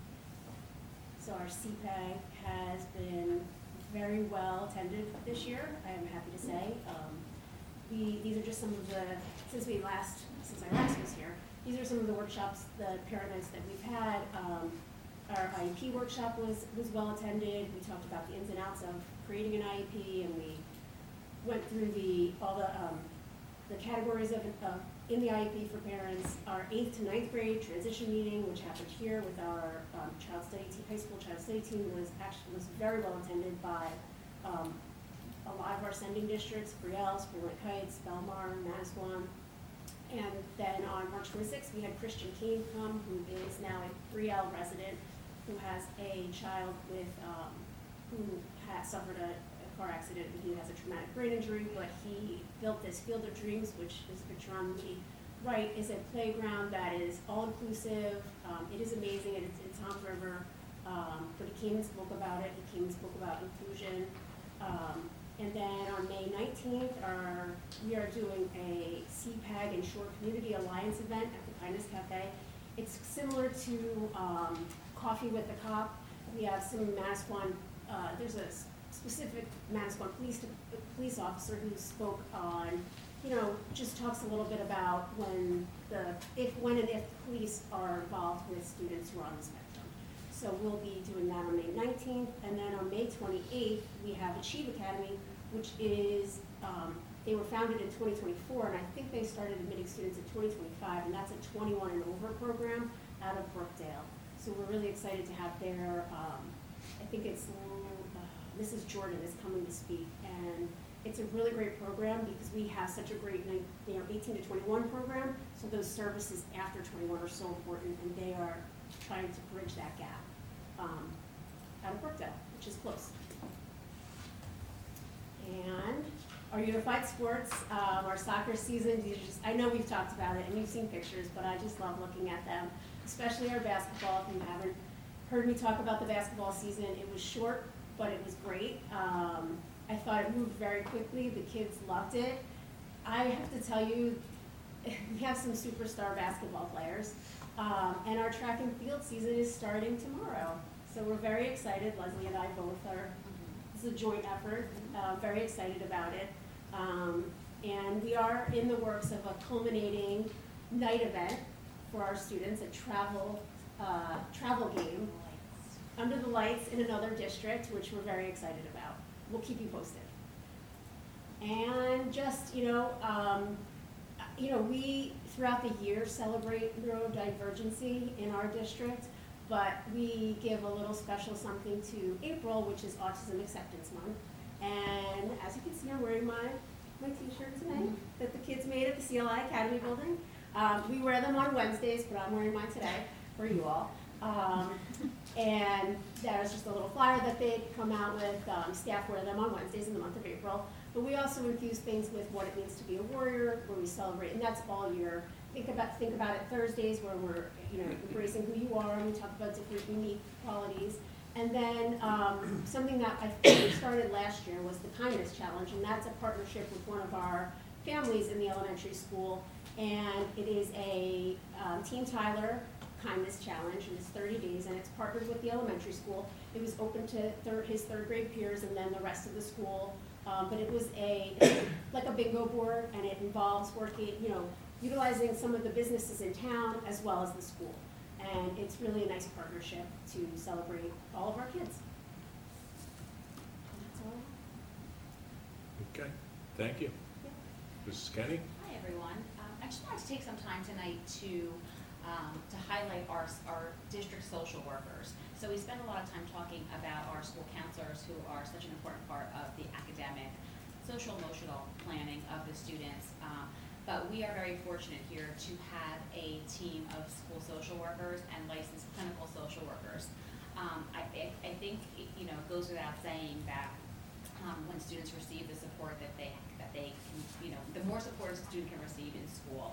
Speaker 13: So our CPAG has been very well attended this year, I am happy to say. These are just some of the, since I last was here, these are some of the workshops, the parent nights that we've had. Our IEP workshop was well attended. We talked about the ins and outs of creating an IEP, and we went through all the categories of in the IEP for parents. Our 8th to 9th grade transition meeting, which happened here with our high school child study team, was very well attended by a lot of our sending districts: Brielle, Spring Lake Heights, Belmar, Manasquan. And then on March 26th, we had Christian Keene come, who is now a Brielle resident, who has a child with who has suffered a car accident, and he has a traumatic brain injury. But he built this Field of Dreams, which is a picture on the right, is a playground that is all inclusive. It is amazing, and it's in Tom's River. But he came and spoke about it. He came and spoke about inclusion. And then on May 19th, we are doing a CPAG and Shore Community Alliance event at the Kindness Cafe. It's similar to Coffee with the Cop. We have some Manasquan, there's a specific Manasquan police officer who spoke on, just talks a little bit about when and if police are involved with students who are on the spectrum. So we'll be doing that on May 19th. And then on May 28th, we have Achieve Academy, which is, they were founded in 2024, and I think they started admitting students in 2025, and that's a 21 and over program out of Brookdale. So we're really excited to have their, I think it's Mrs. Jordan is coming to speak, and it's a really great program because we have such a great 18 to 21 program, so those services after 21 are so important, and they are trying to bridge that gap out of Brookdale, which is close. And our Unified Sports, our soccer season, I know we've talked about it and you've seen pictures, but I just love looking at them, especially our basketball. If you haven't heard me talk about the basketball season, it was short, but it was great. I thought it moved very quickly. The kids loved it. I have to tell you, we have some superstar basketball players, and our track and field season is starting tomorrow. So we're very excited. Leslie and I both are. This is a joint effort. Very excited about it. And we are in the works of a culminating night event for our students, a travel game under the lights in another district, which we're very excited about. We'll keep you posted. And just, we throughout the year celebrate neurodivergency in our district, but we give a little special something to April, which is Autism Acceptance Month. And as you can see, I'm wearing my t-shirt today that the kids made at the CLI Academy building. We wear them on Wednesdays, but I'm wearing mine today for you all. And that was just a little flyer that they'd come out with. Staff wear them on Wednesdays in the month of April. But we also infuse things with what it means to be a warrior, where we celebrate, and that's all year. Think about it Thursdays, where we're embracing who you are, and we talk about different unique qualities. And then something that I think we started last year was the Kindness Challenge, and that's a partnership with one of our families in the elementary school. And it is a Team Tyler Kindness Challenge, and it's 30 days, and it's partnered with the elementary school. It was open to his third grade peers and then the rest of the school. But it was like a bingo board, and it involves working, utilizing some of the businesses in town as well as the school. And it's really a nice partnership to celebrate all of our kids. And that's all.
Speaker 7: Okay, thank you. Mrs. Kenny?
Speaker 15: Hi, everyone. I just wanted to take some time tonight to highlight our district social workers. So we spend a lot of time talking about our school counselors who are such an important part of the academic, social, emotional planning of the students. But we are very fortunate here to have a team of school social workers and licensed clinical social workers. I think it goes without saying that when students receive the support that they can, the more support a student can receive in school,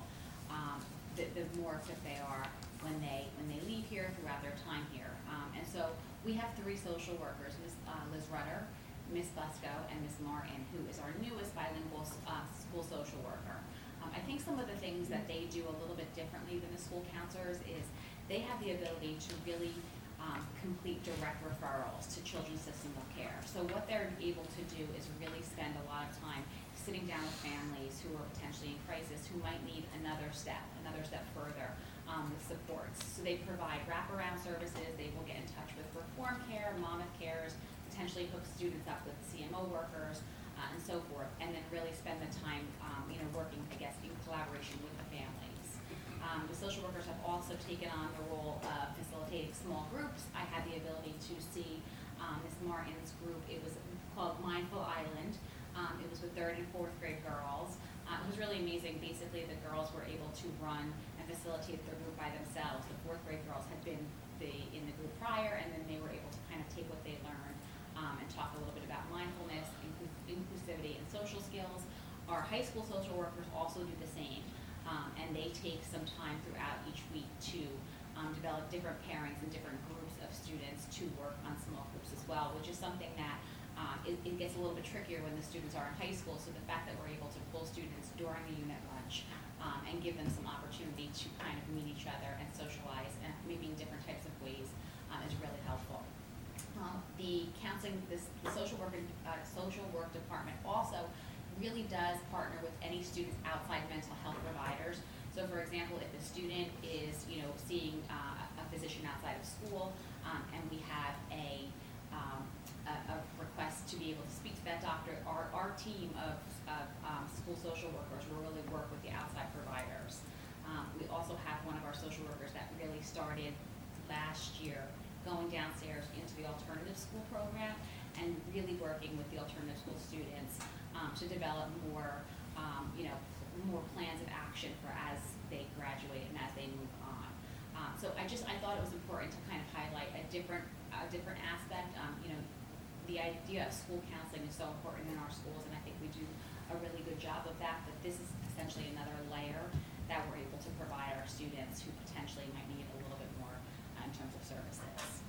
Speaker 15: the more equipped they are when they leave here throughout their time here. And so we have 3 social workers, Ms. Liz Rutter, Ms. Busco, and Ms. Martin, who is our newest bilingual school social worker. I think some of the things that they do a little bit differently than the school counselors is they have the ability to really complete direct referrals to children's system of care. So what they're able to do is really spend a lot of time sitting down with families who are potentially in crisis, who might need another step further with supports. So they provide wraparound services. They will get in touch with Reform Care, Monmouth Cares, potentially hook students up with CMO workers, and so forth, and then really spend the time, working, I guess, in collaboration with the families. The social workers have also taken on the role of facilitating small groups. I had the ability to see Ms. Martin's group. It was called Mindful Island. It was with 3rd and 4th grade girls. It was really amazing. Basically, the girls were able to run and facilitate their group by themselves. The 4th grade girls had been in the group prior, and then they were able to kind of take what they learned and talk a little bit about mindfulness, inclusivity, and social skills. Our high school social workers also do the same, and they take some time throughout each week to develop different pairings and different groups of students to work on small groups as well, which is something that it gets a little bit trickier when the students are in high school. So the fact that we're able to pull students during the unit lunch and give them some opportunity to kind of meet each other and socialize, and maybe in different types of ways, is really helpful. The counseling, the social work department also really does partner with any students outside mental health providers. So for example, if a student is seeing a physician outside of school, and we have a request to be able to speak to that doctor, our team of school social workers will really work with the outside providers. We also have one of our social workers that really started last year going downstairs into the alternative school program and really working with the alternative school students to develop more, more plans of action for as they graduate and as they move on. So I thought it was important to kind of highlight a different aspect. The idea of school counseling is so important in our schools, and I think we do a really good job of that. But this is essentially another layer that we're able to provide our students who potentially might need a little bit more in terms of services.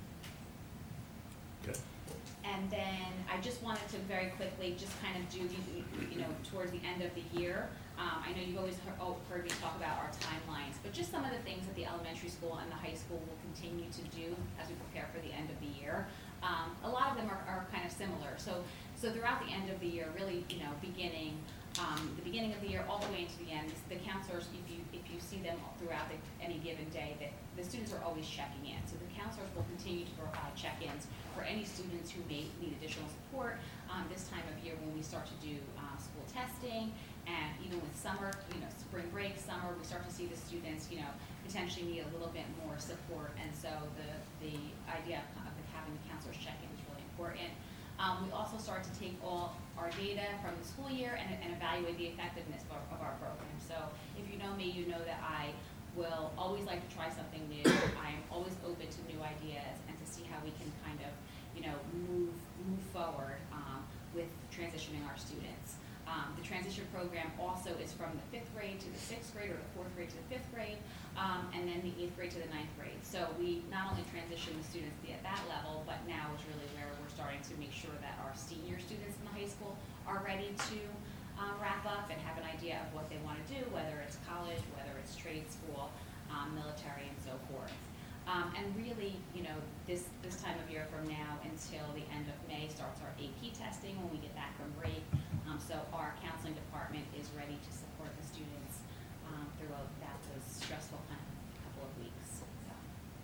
Speaker 7: Okay.
Speaker 15: And then I just wanted to very quickly just kind of do, towards the end of the year. I know you've always heard me talk about our timelines, but just some of the things that the elementary school and the high school will continue to do as we prepare for the end of the year. A lot of them are kind of similar. So throughout the end of the year, really, beginning the beginning of the year all the way into the end, the counselors, if you see them throughout any given day, that the students are always checking in. So the counselors will continue to provide check-ins for any students who may need additional support this time of year when we start to do school testing, and even with summer, spring break, summer, we start to see the students, potentially need a little bit more support. And so the idea of having the counselors check in is really important. We also start to take all our data from the school year and evaluate the effectiveness of our program. So if you know me, you know that I will always like to try something new. I am always open to new ideas and to see how we can kind of, move forward with transitioning our students. The transition program also is from the 5th grade to the 6th grade, or the 4th grade to the 5th grade, and then the 8th grade to the 9th grade. So we not only transition the students at that level, but now is really where we're starting to make sure that our senior students in the high school are ready to wrap up and have an idea of what they want to do, whether it's college, whether it's trade school, military, and so forth. And really, this time of year from now until the end of May starts our AP testing when we get back from break. So our counseling department is ready to support the students throughout those stressful kind of couple of weeks. So.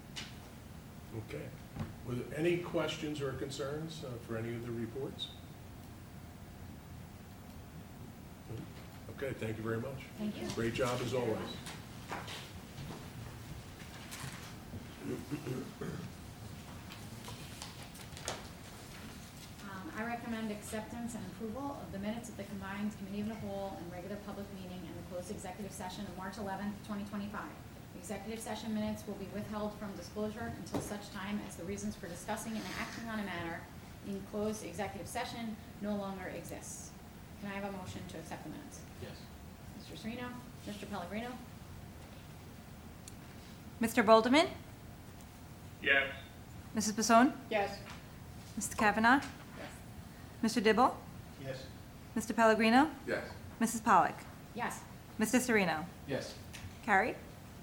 Speaker 7: Okay. Were there any questions or concerns for any of the reports? Okay, thank you very much.
Speaker 1: Thank you.
Speaker 7: Great job as always.
Speaker 1: I recommend acceptance and approval of the minutes of the combined committee of the whole and regular public meeting and the closed executive session of March 11th, 2025. The executive session minutes will be withheld from disclosure until such time as the reasons for discussing and acting on a matter in closed executive session no longer exists. Can I have a motion to accept the minutes?
Speaker 14: Yes.
Speaker 1: Mr. Serino, Mr. Pellegrino,
Speaker 2: Mr. Boldeman?
Speaker 3: Yes.
Speaker 2: Mrs. Basone?
Speaker 1: Yes.
Speaker 2: Mr. Kavanaugh?
Speaker 1: Yes.
Speaker 2: Mr. Dibble?
Speaker 14: Yes.
Speaker 2: Mr. Pellegrino?
Speaker 14: Yes.
Speaker 2: Mrs. Pollock?
Speaker 1: Yes.
Speaker 2: Mr. Serino?
Speaker 12: Yes.
Speaker 2: Carried.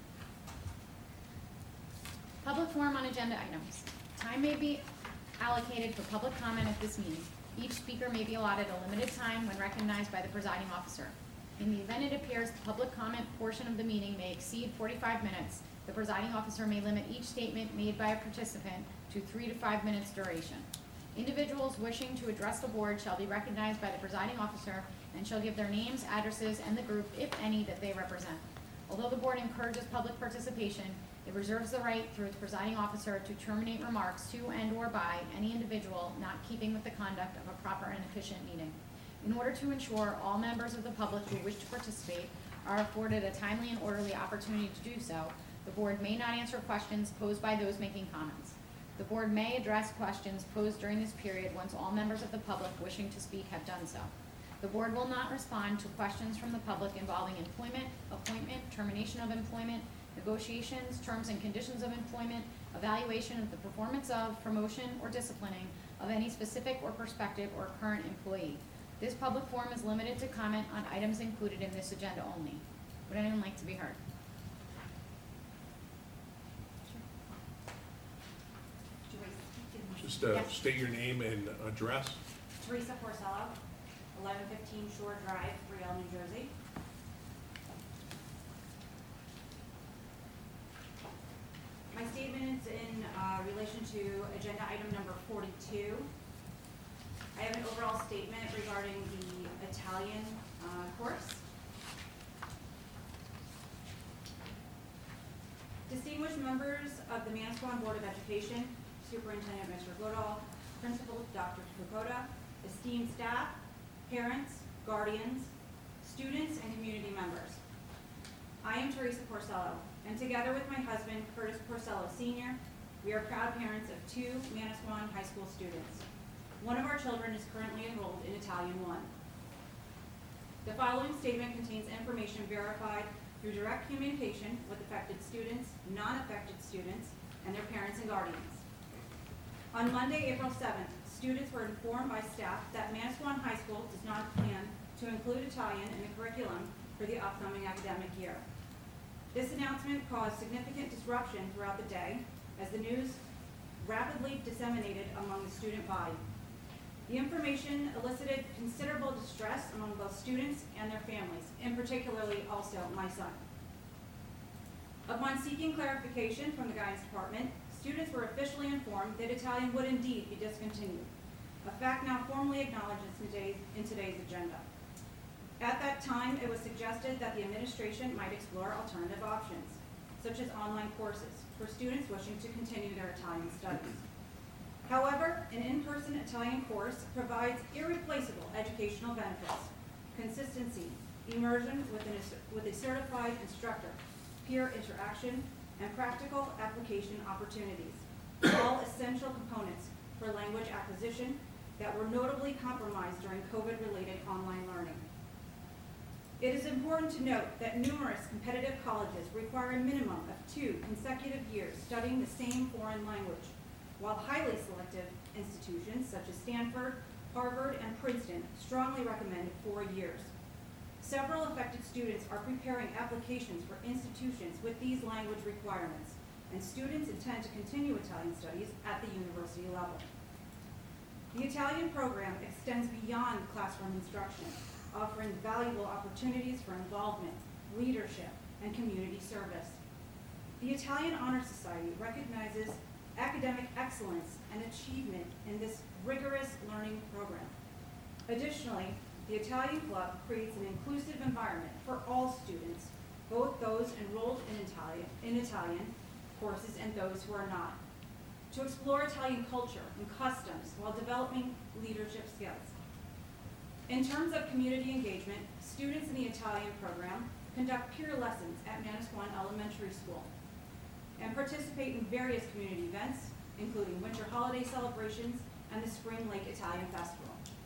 Speaker 1: Public forum on agenda items. Time may be allocated for public comment at this meeting. Each speaker may be allotted a limited time when recognized by the presiding officer. In the event it appears the public comment portion of the meeting may exceed 45 minutes, the presiding officer may limit each statement made by a participant to 3 to 5 minutes duration. Individuals wishing to address the board shall be recognized by the presiding officer and shall give their names, addresses, and the group, if any, that they represent. Although the board encourages public participation, it reserves the right through its presiding officer to terminate remarks to and/or by any individual not keeping with the conduct of a proper and efficient meeting. In order to ensure all members of the public who wish to participate are afforded a timely and orderly opportunity to do so, the board may not answer questions posed by those making comments. The board may address questions posed during this period once all members of the public wishing to speak have done so. The board will not respond to questions from the public involving employment, appointment, termination of employment, negotiations, terms and conditions of employment, evaluation of the performance of, promotion, or disciplining of any specific or prospective or current employee. This public forum is limited to comment on items included in this agenda only. Would anyone like to be heard?
Speaker 7: Just
Speaker 1: Yes.
Speaker 7: state your name and address.
Speaker 16: Teresa Porcello, 1115 Shore Drive, 3L, New Jersey. My statement is in relation to agenda item number 42. I have an overall statement regarding the Italian course. Distinguished members of the Manasquan Board of Education, Superintendent Mr. Goodall, Principal Dr. Fukuda, esteemed staff, parents, guardians, students, and community members. I am Teresa Porcello, and together with my husband, Curtis Porcello Sr., we are proud parents of 2 Manasquan High School students. One of our children is currently enrolled in Italian 1. The following statement contains information verified through direct communication with affected students, non-affected students, and their parents and guardians. On Monday, April 7th, students were informed by staff that Manasquan High School does not plan to include Italian in the curriculum for the upcoming academic year. This announcement caused significant disruption throughout the day as the news rapidly disseminated among the student body. The information elicited considerable distress among both students and their families, and particularly also my son. Upon seeking clarification from the guidance department, students were officially informed that Italian would indeed be discontinued, a fact now formally acknowledged in today's agenda. At that time, it was suggested that the administration might explore alternative options, such as online courses for students wishing to continue their Italian studies. However, an in-person Italian course provides irreplaceable educational benefits, consistency, immersion with a certified instructor, peer interaction, and practical application opportunities, all essential components for language acquisition that were notably compromised during COVID-related online learning. It is important to note that numerous competitive colleges require a minimum of 2 consecutive years studying the same foreign language, while highly selective institutions such as Stanford, Harvard, and Princeton strongly recommend 4 years. Several affected students are preparing applications for institutions with these language requirements, and students intend to continue Italian studies at the university level. The Italian program extends beyond classroom instruction, offering valuable opportunities for involvement, leadership, and community service. The Italian Honor Society recognizes academic excellence and achievement in this rigorous learning program. Additionally, the Italian Club creates an inclusive environment for all students, both those enrolled in Italian courses and those who are not, to explore Italian culture and customs while developing leadership skills. In terms of community engagement, students in the Italian program conduct peer lessons at Manasquan Elementary School and participate in various community events, including winter holiday celebrations and the Spring Lake Italian Festival.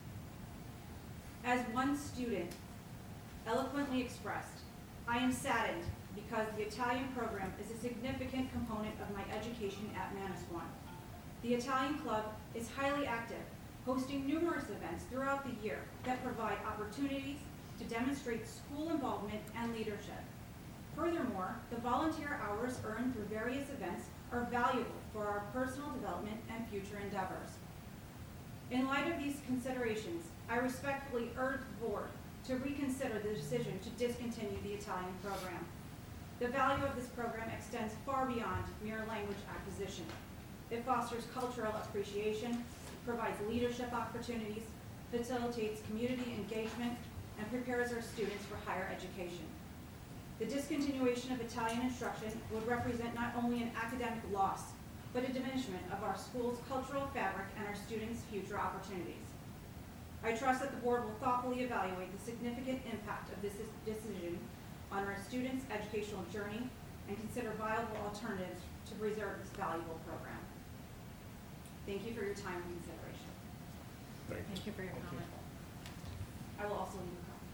Speaker 16: As one student eloquently expressed, I am saddened because the Italian program is a significant component of my education at Manasquan. The Italian Club is highly active, hosting numerous events throughout the year that provide opportunities to demonstrate school involvement and leadership. Furthermore, the volunteer hours earned through various events are valuable for our personal development and future endeavors. In light of these considerations, I respectfully urge the board to reconsider the decision to discontinue the Italian program. The value of this program extends far beyond mere language acquisition. It fosters cultural appreciation, provides leadership opportunities, facilitates community engagement, and prepares our students for higher education. The discontinuation of Italian instruction would represent not only an academic loss, but a diminishment of our school's cultural fabric and our students' future opportunities. I trust that the board will thoughtfully evaluate the significant impact of this decision on our students' educational journey and consider viable alternatives to preserve this valuable program. Thank you for your time and consideration.
Speaker 1: Thank you for your comment.
Speaker 16: I will also leave a copy.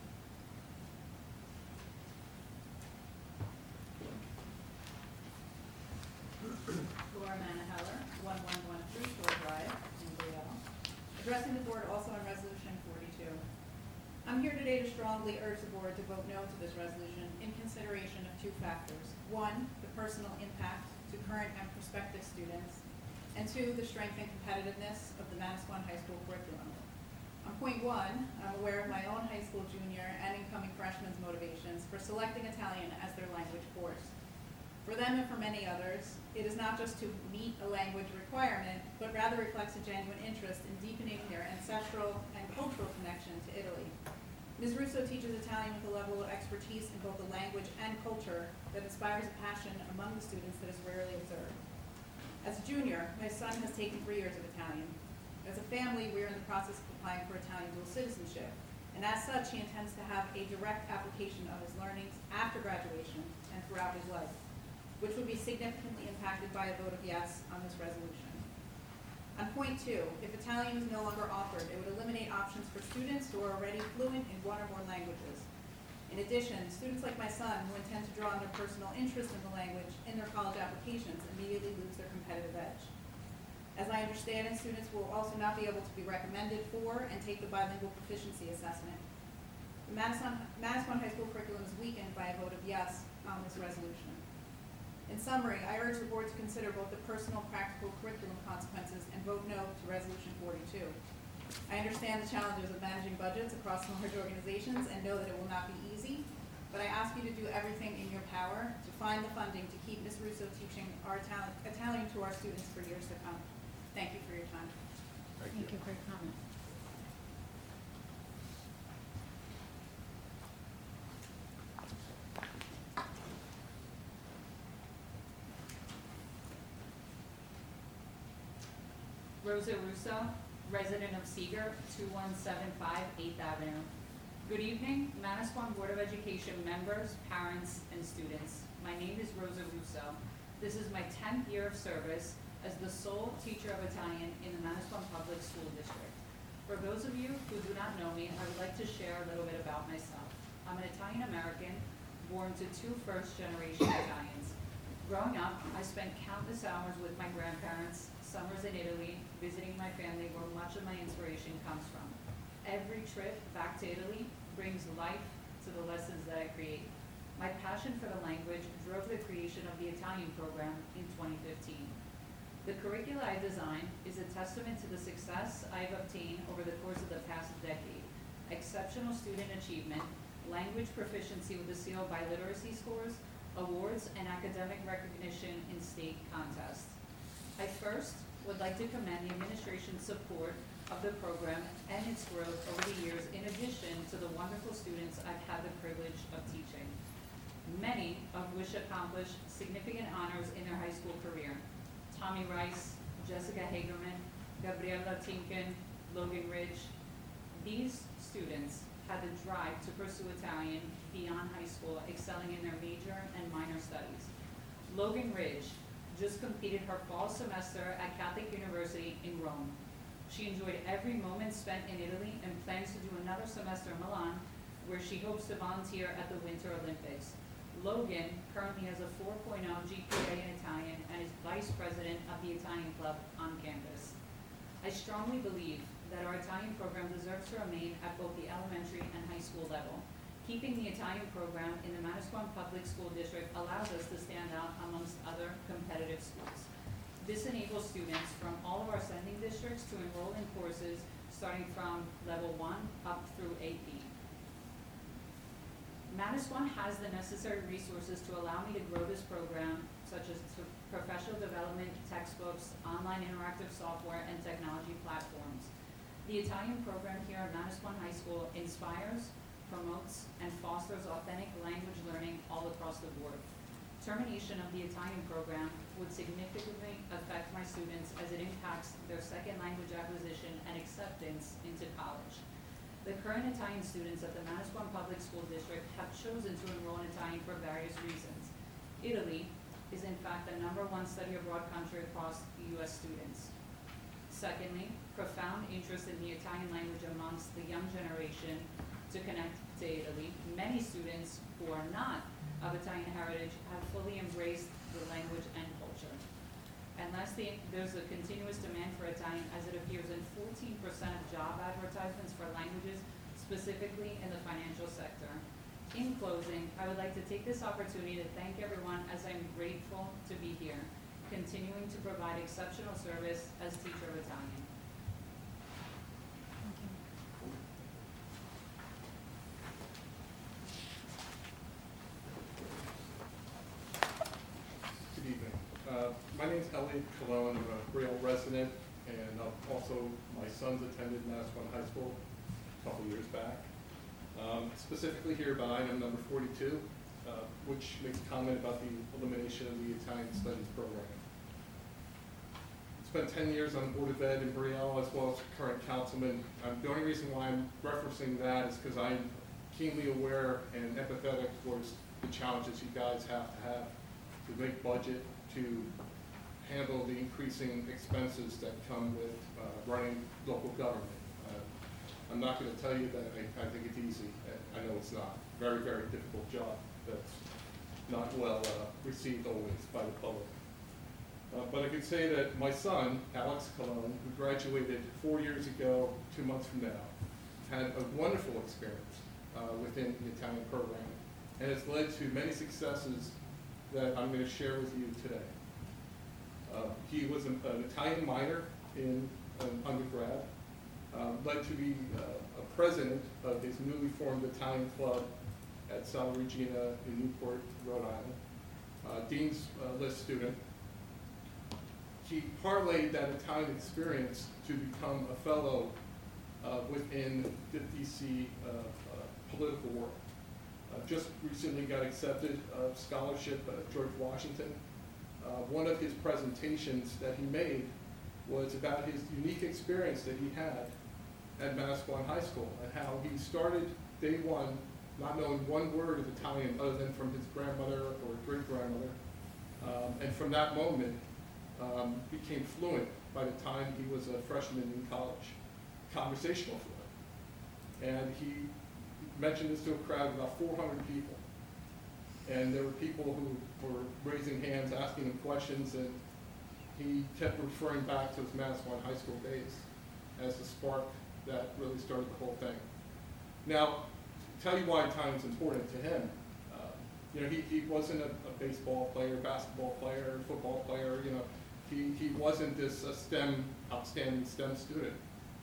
Speaker 17: Laura Manaheller, 1113 Shore Drive, in Brielle. Addressing the board also on Resolution 42. I'm here today to strongly urge the board to vote no to this resolution in consideration of two factors. One, the personal impact to current and prospective students, and two, the strength and competitiveness of the Manasquan High School curriculum. On point one, I'm aware of my own high school junior and incoming freshmen's motivations for selecting Italian as their language course. For them and for many others, it is not just to meet a language requirement, but rather reflects a genuine interest in deepening their ancestral and cultural connection to Italy. Ms. Russo teaches Italian with a level of expertise in both the language and culture that inspires a passion among the students that is rarely observed. As a junior, my son has taken 3 years of Italian. As a family, we are in the process of applying for Italian dual citizenship, and as such, he intends to have a direct application of his learnings after graduation and throughout his life, which would be significantly impacted by a vote of yes on this resolution. On point two, if Italian is no longer offered, it would eliminate options for students who are already fluent in one or more languages. In addition, students like my son who intend to draw on their personal interest in the language in their college applications immediately lose their competitive edge. As I understand it, students will also not be able to be recommended for and take the bilingual proficiency assessment. The Manasquan High School curriculum is weakened by a vote of yes on this resolution. In summary, I urge the board to consider both the personal and practical curriculum consequences and vote no to Resolution 42. I understand the challenges of managing budgets across large organizations and know that it will not be easy, but I ask you to do everything in your power to find the funding to keep Ms. Russo teaching our Italian to our students for years to come. Thank you for your time.
Speaker 1: Thank you for your comment.
Speaker 18: Rosa Russo, resident of Seeger, 2175 8th Avenue. Good evening, Manasquan Board of Education members, parents, and students. My name is Rosa Russo. This is my 10th year of service as the sole teacher of Italian in the Manasquan Public School District. For those of you who do not know me, I would like to share a little bit about myself. I'm an Italian American, born to 2 first-generation Italians. Growing up, I spent countless hours with my grandparents, summers in Italy, visiting my family where much of my inspiration comes from. Every trip back to Italy brings life to the lessons that I create. My passion for the language drove the creation of the Italian program in 2015. The curricula I designed is a testament to the success I've obtained over the course of the past decade. Exceptional student achievement, language proficiency with a seal by literacy scores, awards, and academic recognition in state contests. I first would like to commend the administration's support of the program and its growth over the years, in addition to the wonderful students I've had the privilege of teaching, many of which accomplished significant honors in their high school career. Tommy Rice, Jessica Hagerman, Gabriela Tinkin, Logan Ridge. These students had the drive to pursue Italian beyond high school, excelling in their major and minor studies. Logan Ridge just completed her fall semester at Catholic University in Rome. She enjoyed every moment spent in Italy and plans to do another semester in Milan, where she hopes to volunteer at the Winter Olympics. Logan currently has a 4.0 GPA in Italian and is vice president of the Italian club on campus. I strongly believe that our Italian program deserves to remain at both the elementary and high school level. Keeping the Italian program in the Manasquan Public School District allows us to stand out amongst other competitive schools. This enables students from all of our sending districts to enroll in courses starting from level 1 up through 8B. Manasquan has the necessary resources to allow me to grow this program, such as professional development, textbooks, online interactive software, and technology platforms. The Italian program here at Manasquan High School inspires, promotes, and fosters authentic language learning all across the board. Termination of the Italian program would significantly affect my students as it impacts their second language acquisition and acceptance into college. The current Italian students at the Manasquan Public School District have chosen to enroll in Italian for various reasons. Italy is in fact the #1 study abroad country across U.S. students. Secondly, profound interest in the Italian language amongst the young generation to connect to Italy. Many students who are not of Italian heritage have fully embraced the language and culture. And lastly, there's a continuous demand for Italian as it appears in 14% of job advertisements for languages, specifically in the financial sector. In closing, I would like to take this opportunity to thank everyone as I'm grateful to be here, continuing to provide exceptional service as teacher of Italian.
Speaker 19: Good evening. My name's Elliot Colon. I'm a Braille resident, and also my sons attended Manasquan High School a couple years back. Specifically here by item number 42, which makes a comment about the elimination of the Italian Studies program. Spent 10 years on the Board of Ed in Braille as well as current councilman. The only reason why I'm referencing that is because I'm keenly aware and empathetic towards the challenges you guys have to make budget, to handle the increasing expenses that come with running local government. I'm not going to tell you that I think it's easy. I know it's not. Very, very difficult job that's not well received always by the public. But I can say that my son, Alex Colon, who graduated 4 years ago, 2 months from now, had a wonderful experience within the Italian program, and has led to many successes that I'm going to share with you today. He was an Italian minor in undergrad, led to be a president of his newly formed Italian club at Sala Regina in Newport, Rhode Island, Dean's List student. He parlayed that Italian experience to become a fellow within the DC political world. Just recently got accepted a scholarship at George Washington. One of his presentations that he made was about his unique experience that he had at Manasquan High School and how he started day one not knowing one word of Italian other than from his grandmother or great-grandmother. And from that moment, became fluent by the time he was a freshman in college, conversational fluent. And he mentioned this to a crowd of about 400 people. And there were people who were raising hands, asking him questions, and he kept referring back to his Manasquan High School days as the spark that really started the whole thing. Now, to tell you why Italian's important to him, he wasn't a baseball player, basketball player, football player, he wasn't this outstanding STEM student.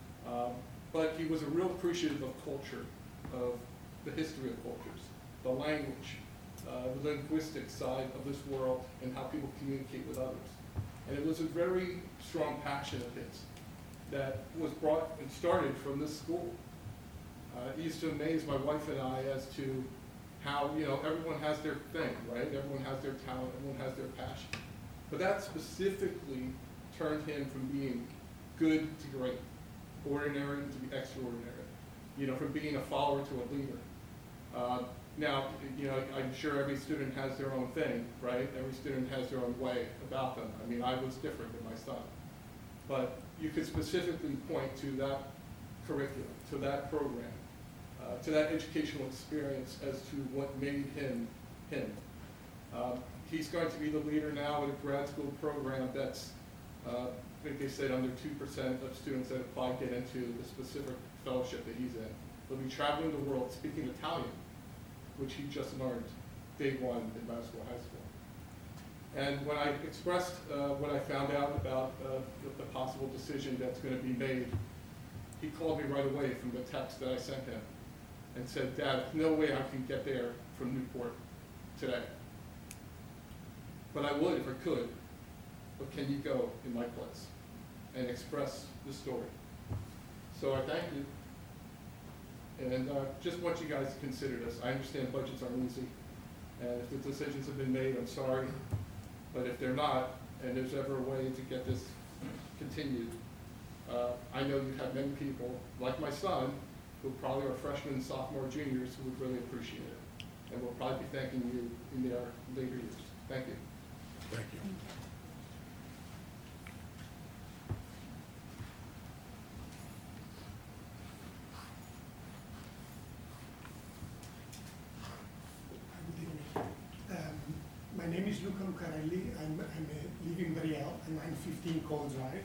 Speaker 19: But he was a real appreciative of culture, of the history of cultures, the language, the linguistic side of this world, and how people communicate with others. And it was a very strong passion of his that was brought and started from this school. It used to amaze my wife and I as to how, you know, everyone has their thing, right? Everyone has their talent, everyone has their passion. But that specifically turned him from being good to great, ordinary to be extraordinary, you know, from being a follower to a leader. Now, you know, I'm sure every student has their own thing, right? Every student has their own way about them. I mean, I was different than my son. But you could specifically point to that curriculum, to that program, to that educational experience as to what made him him. He's going to be the leader now at a grad school program that's, I think they said under 2% of students that apply get into the specific fellowship that he's in. He'll be traveling the world speaking Italian, which he just learned day one in Madison High School. And when I expressed what I found out about the possible decision that's going to be made, he called me right away from the text that I sent him and said, "Dad, no way I can get there from Newport today. But I would if I could. But can you go in my place and express the story?" So I thank you. And just want you guys to consider this. I understand budgets aren't easy. And if the decisions have been made, I'm sorry. But if they're not, and there's ever a way to get this continued, I know you have many people, like my son, who probably are freshmen, sophomore, juniors, who would really appreciate it. And will probably be thanking you in their later years. Thank you.
Speaker 7: Thank you.
Speaker 20: My name is Luca Lucarelli. I'm live in Brielle, and 915 Cole Drive.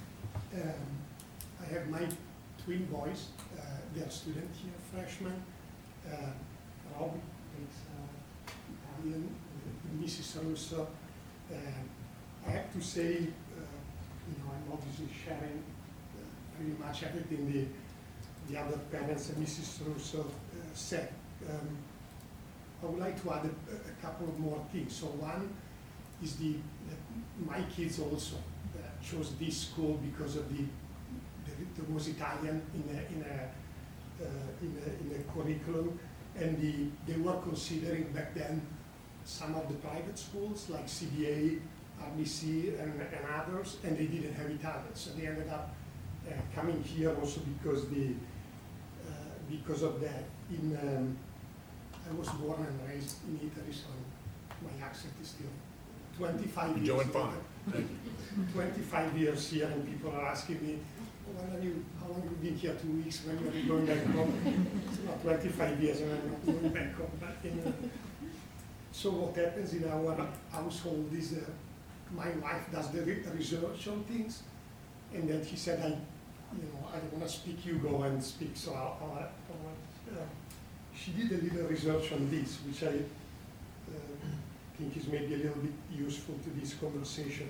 Speaker 20: I have my twin boys. They are students here, freshmen. Rob is Italian, Mrs. Russo. I have to say, you know, I'm obviously sharing pretty much everything the other parents and Mrs. Russo said. I would like to add a couple of more things. So one is my kids also chose this school because of there was Italian in the curriculum, and they were considering back then some of the private schools like CBA, RBC, and others, and they didn't have Italian, so they ended up coming here also because of that. I was born and raised in Italy, so my accent is still 25 years.
Speaker 7: You're doing fine. Thank you.
Speaker 20: 25 years here, and people are asking me, how long have you been here? 2 weeks, when are you going back home? It's not 25 years and I'm not going back home. But so what happens in our household is my wife does the research on things, and then she said, I don't want to speak, you go and speak. So she did a little research on this, which I think is maybe a little bit useful to this conversation.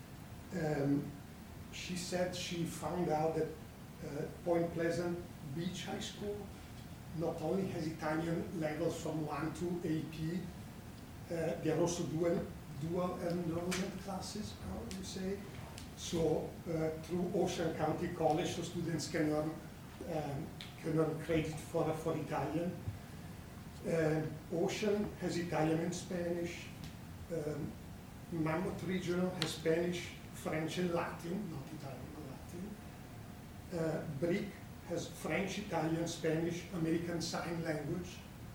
Speaker 20: She said she found out that Point Pleasant Beach High School not only has Italian levels from 1 to AP, there are also dual enrollment classes, how do you say? So through Ocean County College, so students can earn credit for Italian. Ocean has Italian and Spanish. Mammoth Regional has Spanish, French, and Latin, not Italian, but Latin. Brick has French, Italian, Spanish, American Sign Language.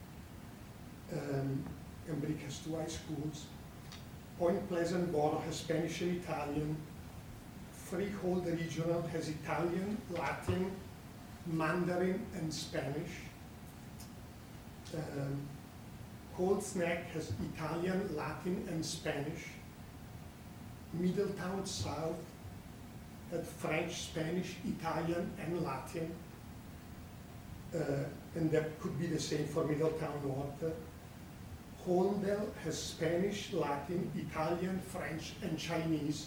Speaker 20: And Brick has 2 high schools. Point Pleasant Borough has Spanish and Italian. Freehold Regional has Italian, Latin, Mandarin, and Spanish. Cold Snack has Italian, Latin, and Spanish. Middletown South had French, Spanish, Italian, and Latin. And that could be the same for Middletown North. Holmdel has Spanish, Latin, Italian, French, and Chinese.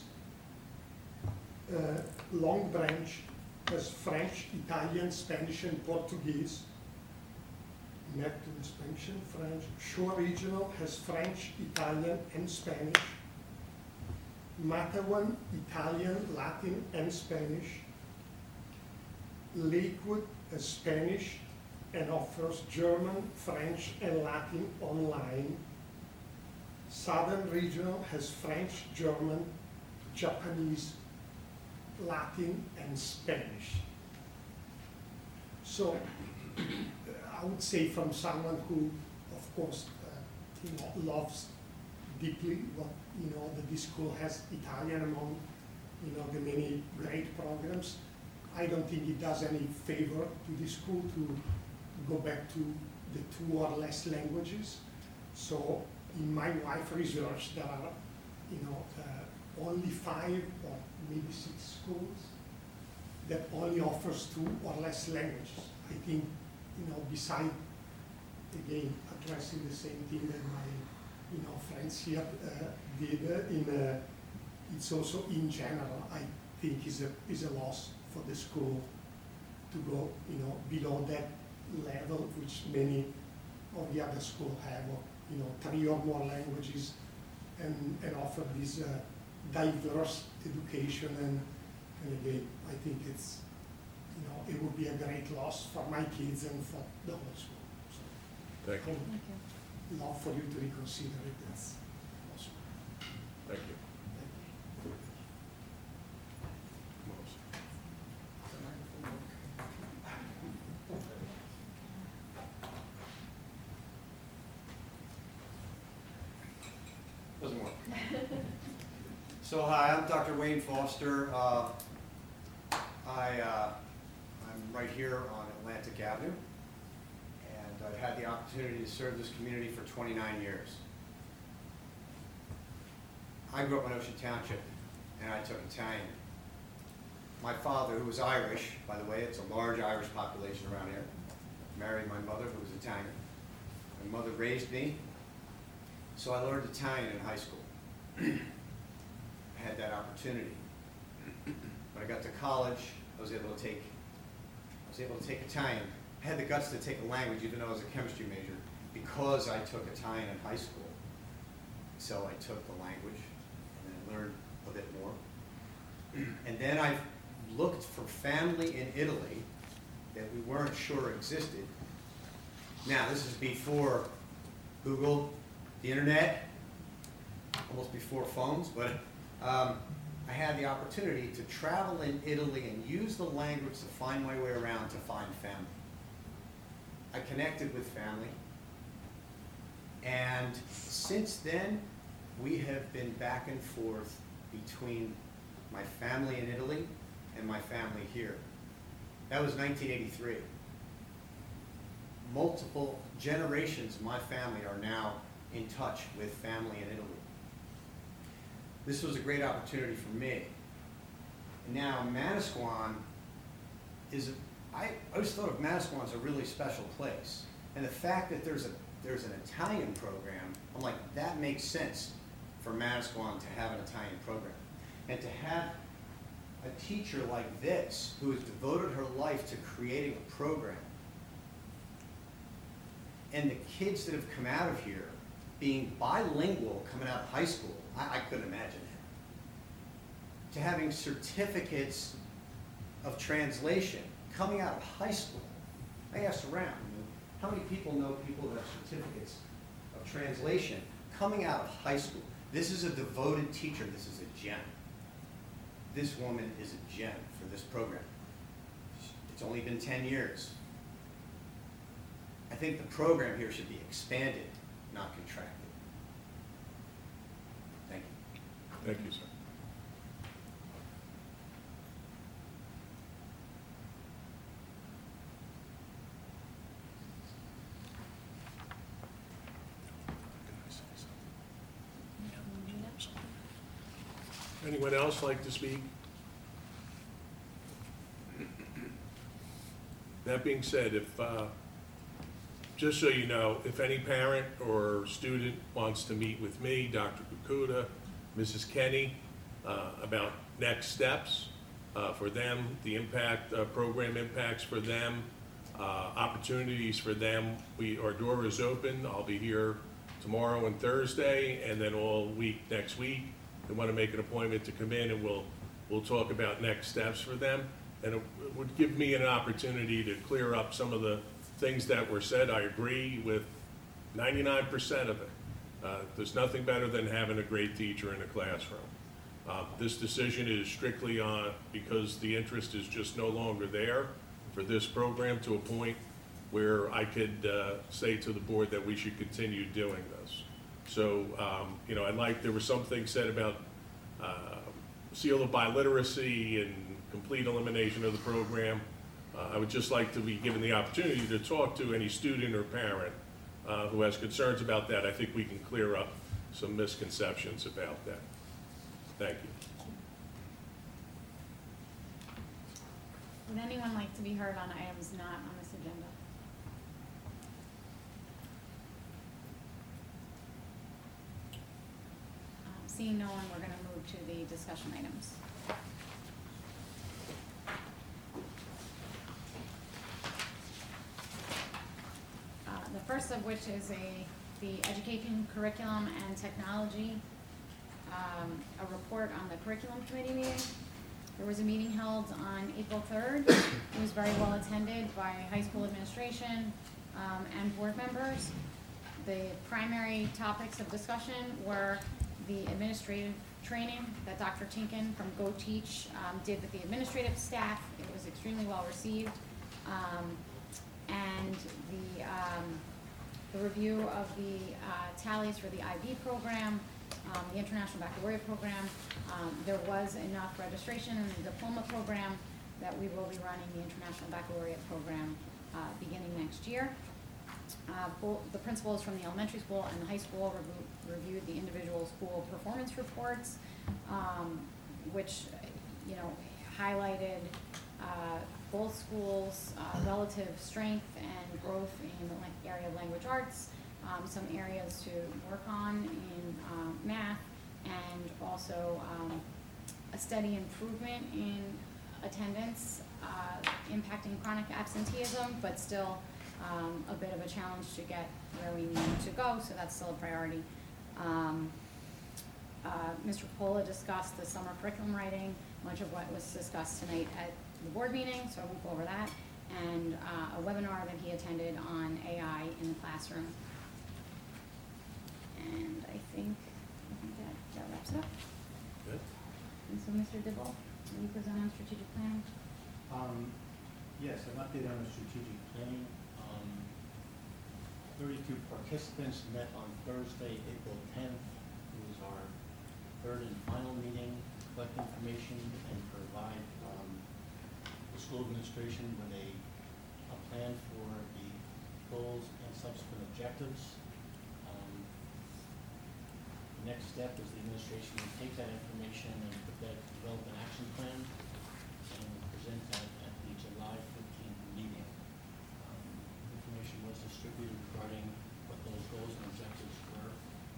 Speaker 20: Long Branch has French, Italian, Spanish, and Portuguese. Neptune has Spanish and French. Shore Regional has French, Italian, and Spanish. Matawan, Italian, Latin, and Spanish. Lakewood, Spanish, and offers German, French, and Latin online. Southern Regional has French, German, Japanese, Latin, and Spanish. So I would say from someone who, of course, loves deeply what, that this school has Italian among, the many great programs. I don't think it does any favor to the school to go back to the 2 or less languages. So in my wife research, there are, only 5 or maybe 6 schools that only offers 2 or less languages. I think, beside, again, addressing the same thing that my, friends here did, it's also in general, I think is a loss for the school to go, below that level, which many of the other schools have, of, 3 or more languages, and offer this diverse education. And again, I think it's, it would be a great loss for my kids and for the whole school. So
Speaker 7: Thank you.
Speaker 20: I would love for you to reconsider it. That's awesome.
Speaker 7: Thank you.
Speaker 21: Doesn't work. So hi, I'm Dr. Wayne Foster. I'm right here on Atlantic Avenue, and I've had the opportunity to serve this community for 29 years. I grew up in Ocean Township, and I took Italian. My father, who was Irish, by the way, it's a large Irish population around here, married my mother, who was Italian. My mother raised me, so I learned Italian in high school. I had that opportunity. When I got to college, I was able to take Italian. I had the guts to take a language, even though I was a chemistry major, because I took Italian in high school. So I took the language, and then I learned a bit more. And then I looked for family in Italy that we weren't sure existed. Now, this is before Google, the internet, almost before phones, but I had the opportunity to travel in Italy and use the language to find my way around to find family. I connected with family, and since then, we have been back and forth between my family in Italy and my family here. That was 1983. Multiple generations of my family are now in touch with family in Italy. This was a great opportunity for me. Now, Manasquan is, I always thought of Manasquan as a really special place. And the fact that there's an Italian program, I'm like, that makes sense for Manasquan to have an Italian program. And to have a teacher like this, who has devoted her life to creating a program, and the kids that have come out of here being bilingual coming out of high school, I couldn't imagine it. To having certificates of translation coming out of high school. I asked around, how many people know people that have certificates of translation coming out of high school? This is a devoted teacher. This is a gem. This woman is a gem for this program. It's only been 10 years. I think the program here should be expanded, not contracted. Thank you.
Speaker 7: Thank you, sir. Anyone else like to speak? That being said, if just so you know, if any parent or student wants to meet with me, Dr. Kukuda, Mrs. Kenny, about next steps for them, the impact, program impacts for them, opportunities for them, our door is open. I'll be here tomorrow and Thursday, and then all week next week. they want to make an appointment to come in, and we'll talk about next steps for them. And it would give me an opportunity to clear up some of the things that were said. I agree with 99% of it. There's nothing better than having a great teacher in a classroom. This decision is strictly on because the interest is just no longer there for this program to a point where I could say to the board that we should continue doing this. So, there was something said about seal of biliteracy and complete elimination of the program. I would just like to be given the opportunity to talk to any student or parent who has concerns about that. I think we can clear up some misconceptions about that. Thank you.
Speaker 1: Would anyone like to be heard on items not on this agenda? Seeing no one, we're going to move to the discussion items. The first of which is the education curriculum and technology, a report on the curriculum committee meeting. There was a meeting held on April 3rd. It was very well attended by high school administration and board members. The primary topics of discussion were the administrative training that Dr. Tinkin from Go Teach did with the administrative staff. It was extremely well received. And the review of the tallies for the IB program, the International Baccalaureate program. There was enough registration in the diploma program that we will be running the International Baccalaureate program beginning next year. Both the principals from the elementary school and the high school reviewed the individual school performance reports, which highlighted both schools' relative strength and growth in the area of language arts, some areas to work on in math, and also a steady improvement in attendance, impacting chronic absenteeism, but still a bit of a challenge to get where we need to go, so that's still a priority. Mr. Pola discussed the summer curriculum writing, much of what was discussed tonight at the board meeting, so I won't go over that, and a webinar that he attended on AI in the classroom. And I think that wraps it up.
Speaker 7: Good.
Speaker 1: And so, Mr. Dibble, will you present on strategic planning?
Speaker 4: Yes, an update on the strategic planning. 32 participants met on Thursday, April 10th. It was our third and final meeting to collect information and provide the school administration with a plan for the goals and subsequent objectives. The next step is the administration will take that information and develop an action plan and present that at the July 15th meeting. Information was distributed regarding what those goals and objectives were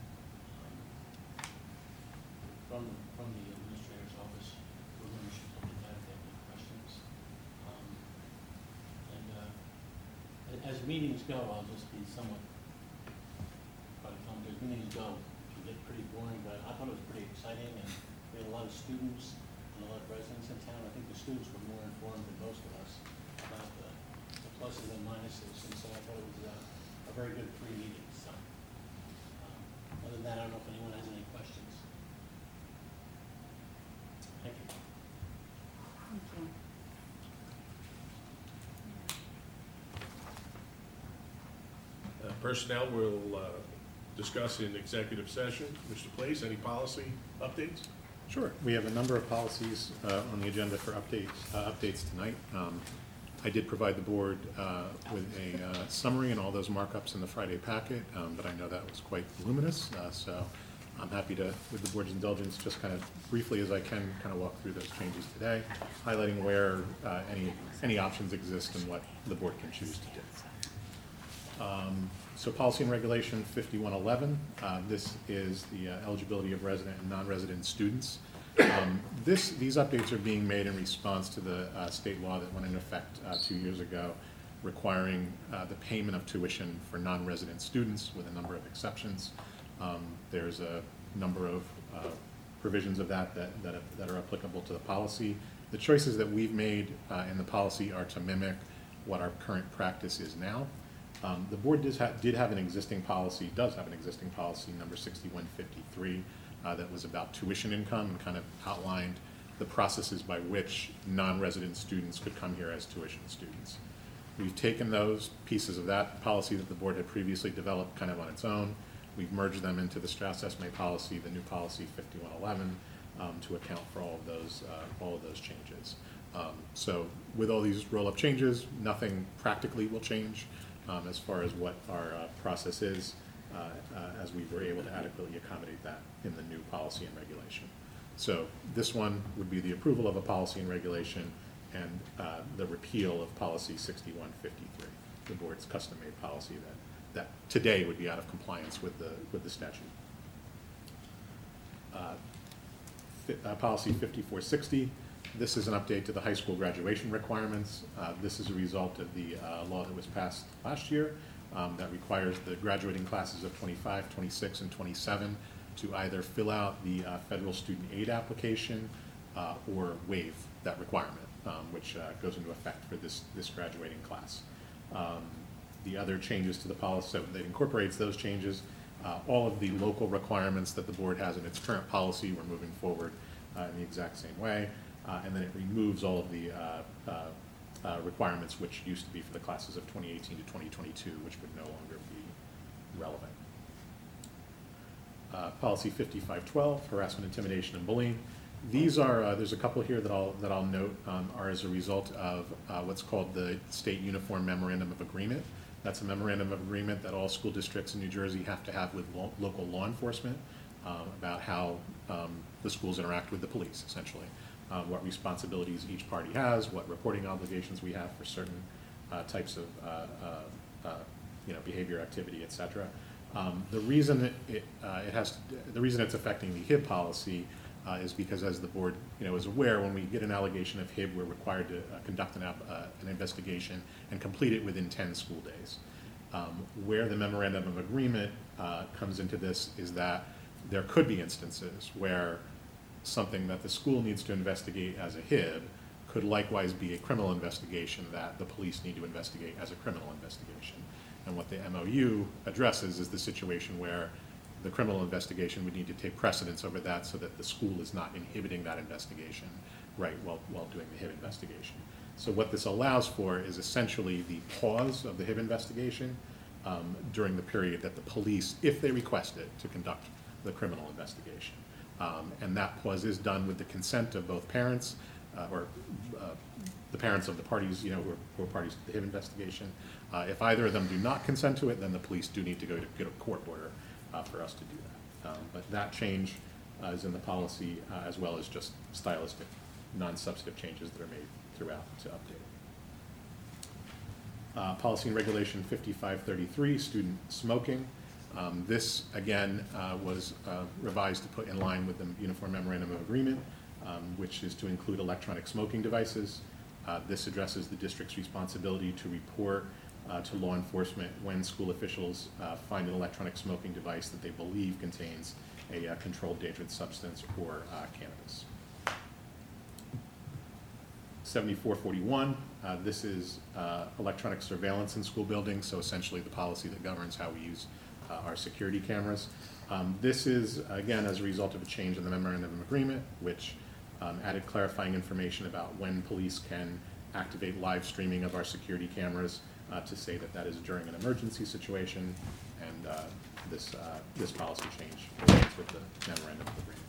Speaker 4: from the administrator's office. We're going to look at that if they have any questions. As meetings go, I'll just be somewhat as meetings go, it can get pretty boring, but I thought it was pretty exciting, and we had a lot of students and a lot of residents in town. I think the students were more informed than most of us about the pluses and minuses, and so I thought it was a very good pre-meeting. So, other than that, I don't know if anyone has any questions. Thank you.
Speaker 1: Thank you.
Speaker 7: Personnel will discuss in executive session. Mr. Place, any policy updates?
Speaker 22: Sure. We have a number of policies on the agenda for updates tonight. I did provide the board with a summary and all those markups in the Friday packet, but I know that was quite voluminous, so I'm happy to, with the board's indulgence, just kind of briefly as I can, kind of walk through those changes today, highlighting where any options exist and what the board can choose to do. So policy and regulation 5111, this is the eligibility of resident and non-resident students. These updates are being made in response to the state law that went into effect 2 years ago, requiring the payment of tuition for non-resident students with a number of exceptions. There's a number of provisions of that are applicable to the policy. The choices that we've made in the policy are to mimic what our current practice is now. The board does have an existing policy, number 6153, that was about tuition income and kind of outlined the processes by which non-resident students could come here as tuition students. We've taken those pieces of that policy that the board had previously developed kind of on its own. We've merged them into the Strauss-Esme policy, the new policy 5111, to account for all of those changes. So with all these roll-up changes, nothing practically will change as far as what our process is, as we were able to adequately accommodate that in the new policy and regulation. So this one would be the approval of a policy and regulation and the repeal of policy 6153, the board's custom-made policy that today would be out of compliance with the statute. Policy 5460, this is an update to the high school graduation requirements. This is a result of the law that was passed last year that requires the graduating classes of 25, 26, and 27 to either fill out the federal student aid application or waive that requirement, which goes into effect for this graduating class. The other changes to the policy that incorporates those changes, all of the local requirements that the board has in its current policy, we're moving forward in the exact same way, and then it removes all of the requirements which used to be for the classes of 2018 to 2022, which would no longer be relevant. Policy 5512, harassment, intimidation, and bullying. These are, there's a couple here that I'll note are as a result of what's called the State Uniform Memorandum of Agreement. That's a memorandum of agreement that all school districts in New Jersey have to have with local law enforcement about how the schools interact with the police, essentially. What responsibilities each party has, what reporting obligations we have for certain types of behavior, activity, etc. The reason the reason it's affecting the HIB policy is because, as the board is aware, when we get an allegation of HIB, we're required to conduct an investigation and complete it within 10 school days. Where the memorandum of agreement comes into this is that there could be instances where something that the school needs to investigate as a HIB could likewise be a criminal investigation that the police need to investigate as a criminal investigation. And what the MOU addresses is the situation where the criminal investigation would need to take precedence over that so that the school is not inhibiting that investigation, right, while doing the HIB investigation. So what this allows for is essentially the pause of the HIB investigation during the period that the police, if they request it, to conduct the criminal investigation. And that pause is done with the consent of both parents, or the parents of the parties, who are parties to the HIB investigation. If either of them do not consent to it, then the police do need to go to get a court order for us to do that. But that change is in the policy, as well as just stylistic, non-substantive changes that are made throughout to update it. Policy and Regulation 5533, student smoking. This, again, was revised to put in line with the Uniform Memorandum of Agreement, which is to include electronic smoking devices. This addresses the district's responsibility to report to law enforcement when school officials find an electronic smoking device that they believe contains a controlled dangerous substance or cannabis. 7441, this is electronic surveillance in school buildings, so essentially the policy that governs how we use our security cameras. This is, again, as a result of a change in the Memorandum of Agreement, which added clarifying information about when police can activate live streaming of our security cameras to say that that is during an emergency situation, and this policy change relates with the Memorandum of Agreement.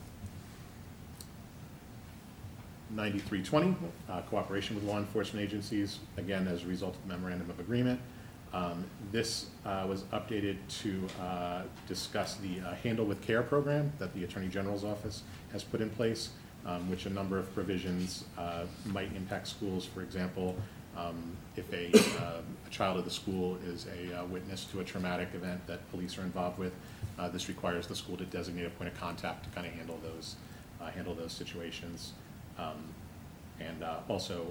Speaker 22: 9320, cooperation with law enforcement agencies, again, as a result of the Memorandum of Agreement. This was updated to discuss the Handle with Care program that the Attorney General's office has put in place, which a number of provisions might impact schools. For example, if a child of the school is a witness to a traumatic event that police are involved with, this requires the school to designate a point of contact to kind of handle those situations, and also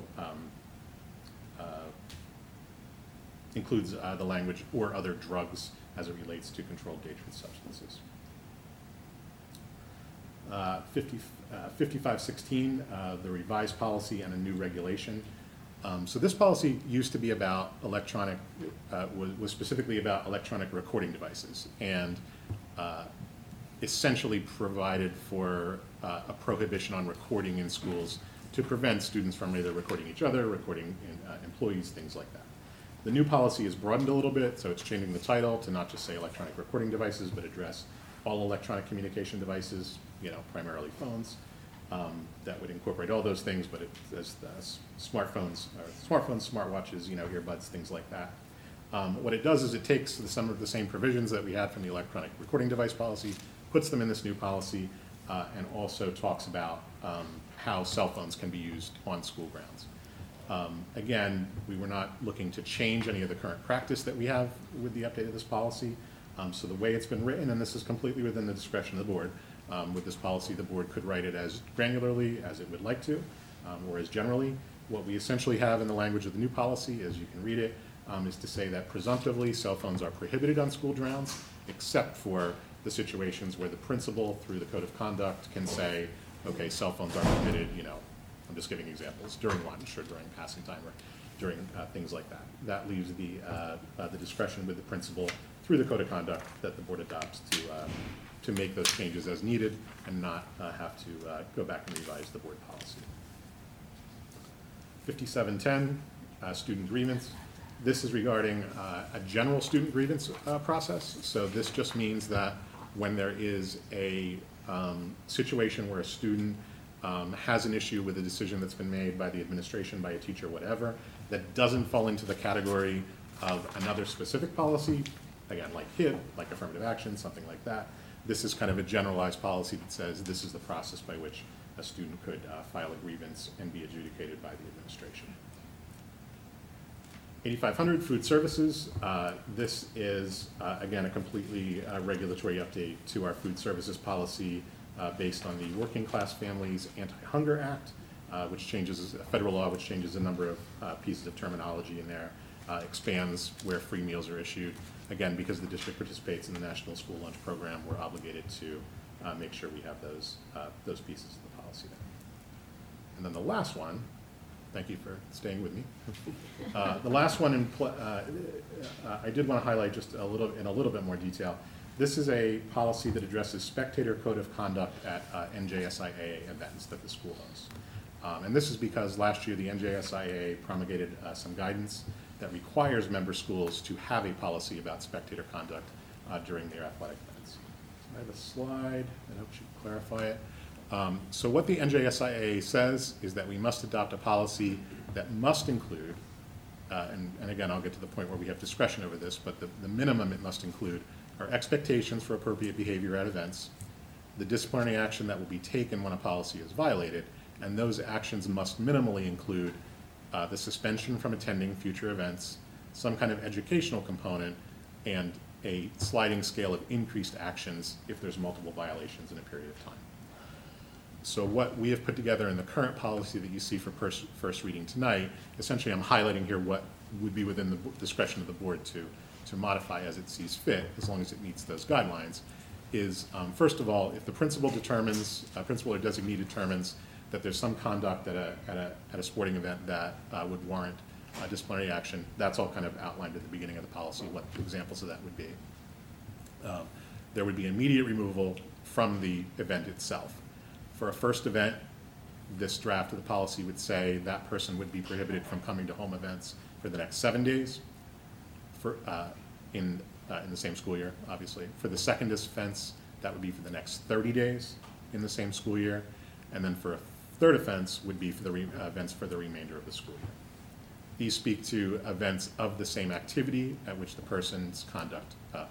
Speaker 22: includes the language or other drugs as it relates to controlled dangerous substances. 5516, the revised policy and a new regulation. So this policy used to be about electronic, was specifically about electronic recording devices, and essentially provided for a prohibition on recording in schools to prevent students from either recording each other, recording employees, things like that. The new policy is broadened a little bit, so it's changing the title to not just say electronic recording devices, but address all electronic communication devices, primarily phones. That would incorporate all those things, but it says smartphones, smartwatches, earbuds, things like that. What it does is it takes some of the same provisions that we had from the electronic recording device policy, puts them in this new policy, and also talks about how cell phones can be used on school grounds. Again, we were not looking to change any of the current practice that we have with the update of this policy. So the way it's been written, and this is completely within the discretion of the board, with this policy, the board could write it as granularly as it would like to, or as generally. What we essentially have in the language of the new policy, as you can read it, is to say that presumptively cell phones are prohibited on school grounds, except for the situations where the principal, through the code of conduct, can say, okay, cell phones are permitted, I'm just giving examples, during lunch or during passing time or during things like that. That leaves the discretion with the principal through the code of conduct that the board adopts to make those changes as needed and not have to go back and revise the board policy. 5710, student grievance. This is regarding a general student grievance process. So this just means that when there is a situation where a student has an issue with a decision that's been made by the administration, by a teacher, whatever, that doesn't fall into the category of another specific policy, again, like HIP, like affirmative action, something like that. This is kind of a generalized policy that says this is the process by which a student could file a grievance and be adjudicated by the administration. 8500, food services. This is, again, a completely regulatory update to our food services policy based on the Working Class Families Anti-Hunger Act, which changes, a federal law which changes a number of pieces of terminology in there, expands where free meals are issued. Again, because the district participates in the National School Lunch Program, we're obligated to make sure we have those pieces of the policy there. And then the last one, thank you for staying with me. The last one, I did want to highlight just in a little bit more detail. This is a policy that addresses spectator code of conduct at NJSIA events that the school hosts. And this is because last year the NJSIA promulgated some guidance that requires member schools to have a policy about spectator conduct during their athletic events. So I have a slide that helps you clarify it. So what the NJSIA says is that we must adopt a policy that must include, and again, I'll get to the point where we have discretion over this, but the minimum it must include are expectations for appropriate behavior at events, the disciplinary action that will be taken when a policy is violated, and those actions must minimally include the suspension from attending future events, some kind of educational component, and a sliding scale of increased actions if there's multiple violations in a period of time. So what we have put together in the current policy that you see for first reading tonight, essentially I'm highlighting here what would be within the discretion of the board to modify as it sees fit, as long as it meets those guidelines, is first of all, if the principal determines, principal or designee determines that there's some conduct at a sporting event that would warrant disciplinary action, that's all kind of outlined at the beginning of the policy, what examples of that would be. There would be immediate removal from the event itself. For a first event, this draft of the policy would say that person would be prohibited from coming to home events for the next 7 days in the same school year, obviously. For the second offense, that would be for the next 30 days in the same school year. And then for a third offense would be for the events for the remainder of the school year. These speak to events of the same activity at which the person's conduct occurred.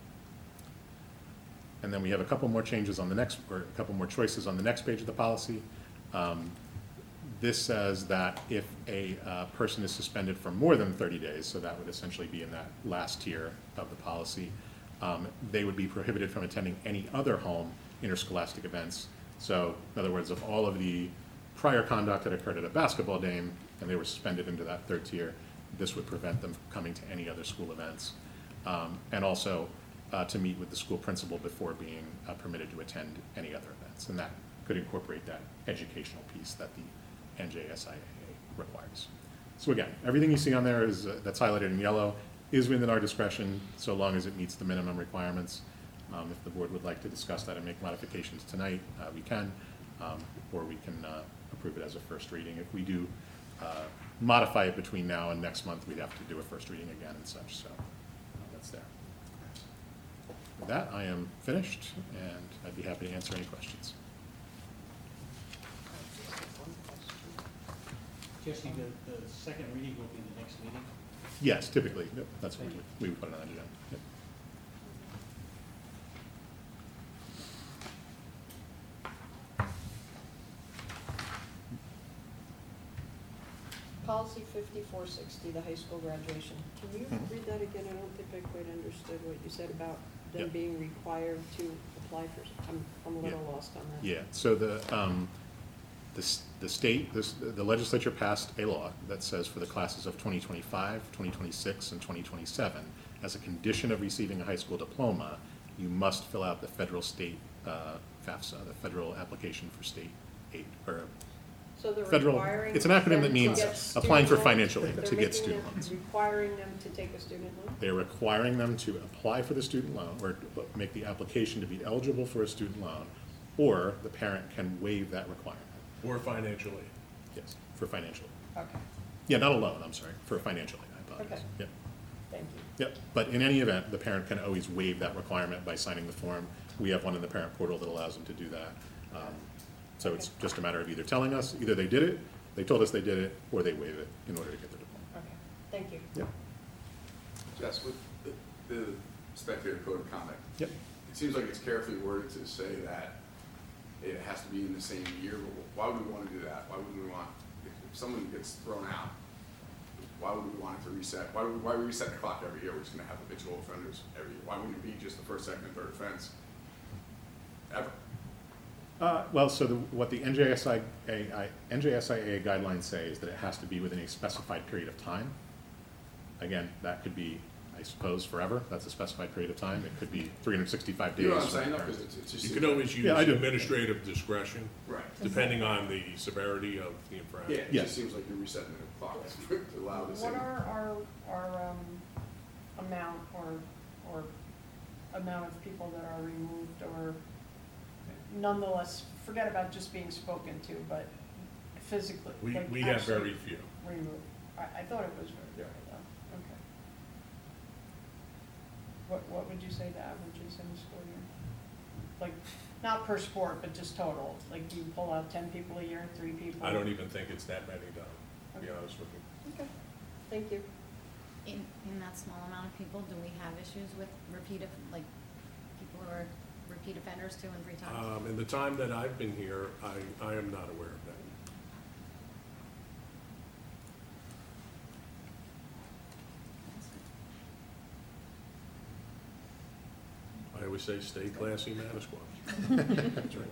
Speaker 22: And then we have a couple more changes on the next, or a couple more choices on the next page of the policy. This says that if a person is suspended for more than 30 days, so that would essentially be in that last tier of the policy, they would be prohibited from attending any other home interscholastic events. So in other words, if all of the prior conduct that occurred at a basketball game and they were suspended into that third tier, this would prevent them from coming to any other school events. And also to meet with the school principal before being permitted to attend any other event. requirements, and that could incorporate that educational piece that the NJSIAA requires. So again, everything you see on there is that's highlighted in yellow is within our discretion, so long as it meets the minimum requirements. If the board would like to discuss that and make modifications tonight, we can, or we can approve it as a first reading. If we do modify it between now and next month, we'd have to do a first reading again and such, so that's there. With that, I am finished, and I'd be happy to answer any questions.
Speaker 4: Jesse, the second reading will be the next meeting?
Speaker 22: Yes, typically, yep, that's when we would put it on the agenda. Yep.
Speaker 6: Policy 5460, the high school graduation. Can you read that again? I don't think I quite understood what you said about them
Speaker 22: Yep.
Speaker 6: being required to apply for, I'm a little lost on that.
Speaker 22: Yeah, so the state, the legislature passed a law that says for the classes of 2025, 2026, and 2027, as a condition of receiving a high school diploma, you must fill out the federal state FAFSA, the Federal Application for State Aid, or
Speaker 6: So they're
Speaker 22: federal,
Speaker 6: requiring
Speaker 22: it's an acronym
Speaker 6: them
Speaker 22: that
Speaker 6: to
Speaker 22: means
Speaker 6: get
Speaker 22: applying for
Speaker 6: student
Speaker 22: financial
Speaker 6: loans?
Speaker 22: aid,
Speaker 6: They're
Speaker 22: to get
Speaker 6: making
Speaker 22: student
Speaker 6: them-
Speaker 22: loans.
Speaker 6: Requiring them to take a student loan?
Speaker 22: They're requiring them to apply for the student loan, or make the application to be eligible for a student loan, or the parent can waive that requirement.
Speaker 7: Or financial aid.
Speaker 22: Yes, for financial aid.
Speaker 6: Okay,
Speaker 22: Yeah, not a loan, I'm sorry, for financial aid, I apologize.
Speaker 6: Okay.
Speaker 22: Yep.
Speaker 6: thank you.
Speaker 22: Yep, but in any event, the parent can always waive that requirement by signing the form. We have one in the parent portal that allows them to do that. So it's just a matter of either telling us, either they did it, they told us they did it, or they waive it in order to get their diploma.
Speaker 6: Okay, thank you.
Speaker 22: Yep.
Speaker 8: Jess, with the spectator code of conduct.
Speaker 22: Yep.
Speaker 8: It seems like it's carefully worded to say that it has to be in the same year, but why would we want to do that? Why wouldn't we want, if someone gets thrown out, why would we want it to reset? Why we reset the clock every year? We're just going to have habitual offenders every year. Why wouldn't it be just the first, second, and third offense ever?
Speaker 22: Well, so what the NJSIA guidelines say is that it has to be within a specified period of time. Again, that could be, I suppose, forever. That's a specified period of time. It could be 365 days.
Speaker 8: You know what I'm saying, though? 'Cause it's just.
Speaker 7: You can always use
Speaker 22: Yeah, I do.
Speaker 7: administrative discretion.
Speaker 8: Right.
Speaker 7: Depending on the severity of the infraction.
Speaker 8: Yeah, it
Speaker 22: Yes.
Speaker 8: just seems like you're resetting the clock to allow this.
Speaker 6: What are our amount or amount of people that are removed or nonetheless, forget about just being spoken to, but physically, like
Speaker 7: We have
Speaker 6: actually
Speaker 7: very few.
Speaker 6: removed? I thought it was very rare though, okay. What would you say the averages in the school year? Like, not per sport, but just total, like do you pull out 10 people a year, 3 people?
Speaker 7: I don't even think it's that many, though, to be honest with you.
Speaker 6: Okay, thank you.
Speaker 1: In that small amount of people, do we have issues with people who are repeat offenders 2 and 3 times?
Speaker 7: In the time that I've been here, I am not aware of that. I always say, stay classy, Manasquan. That's right.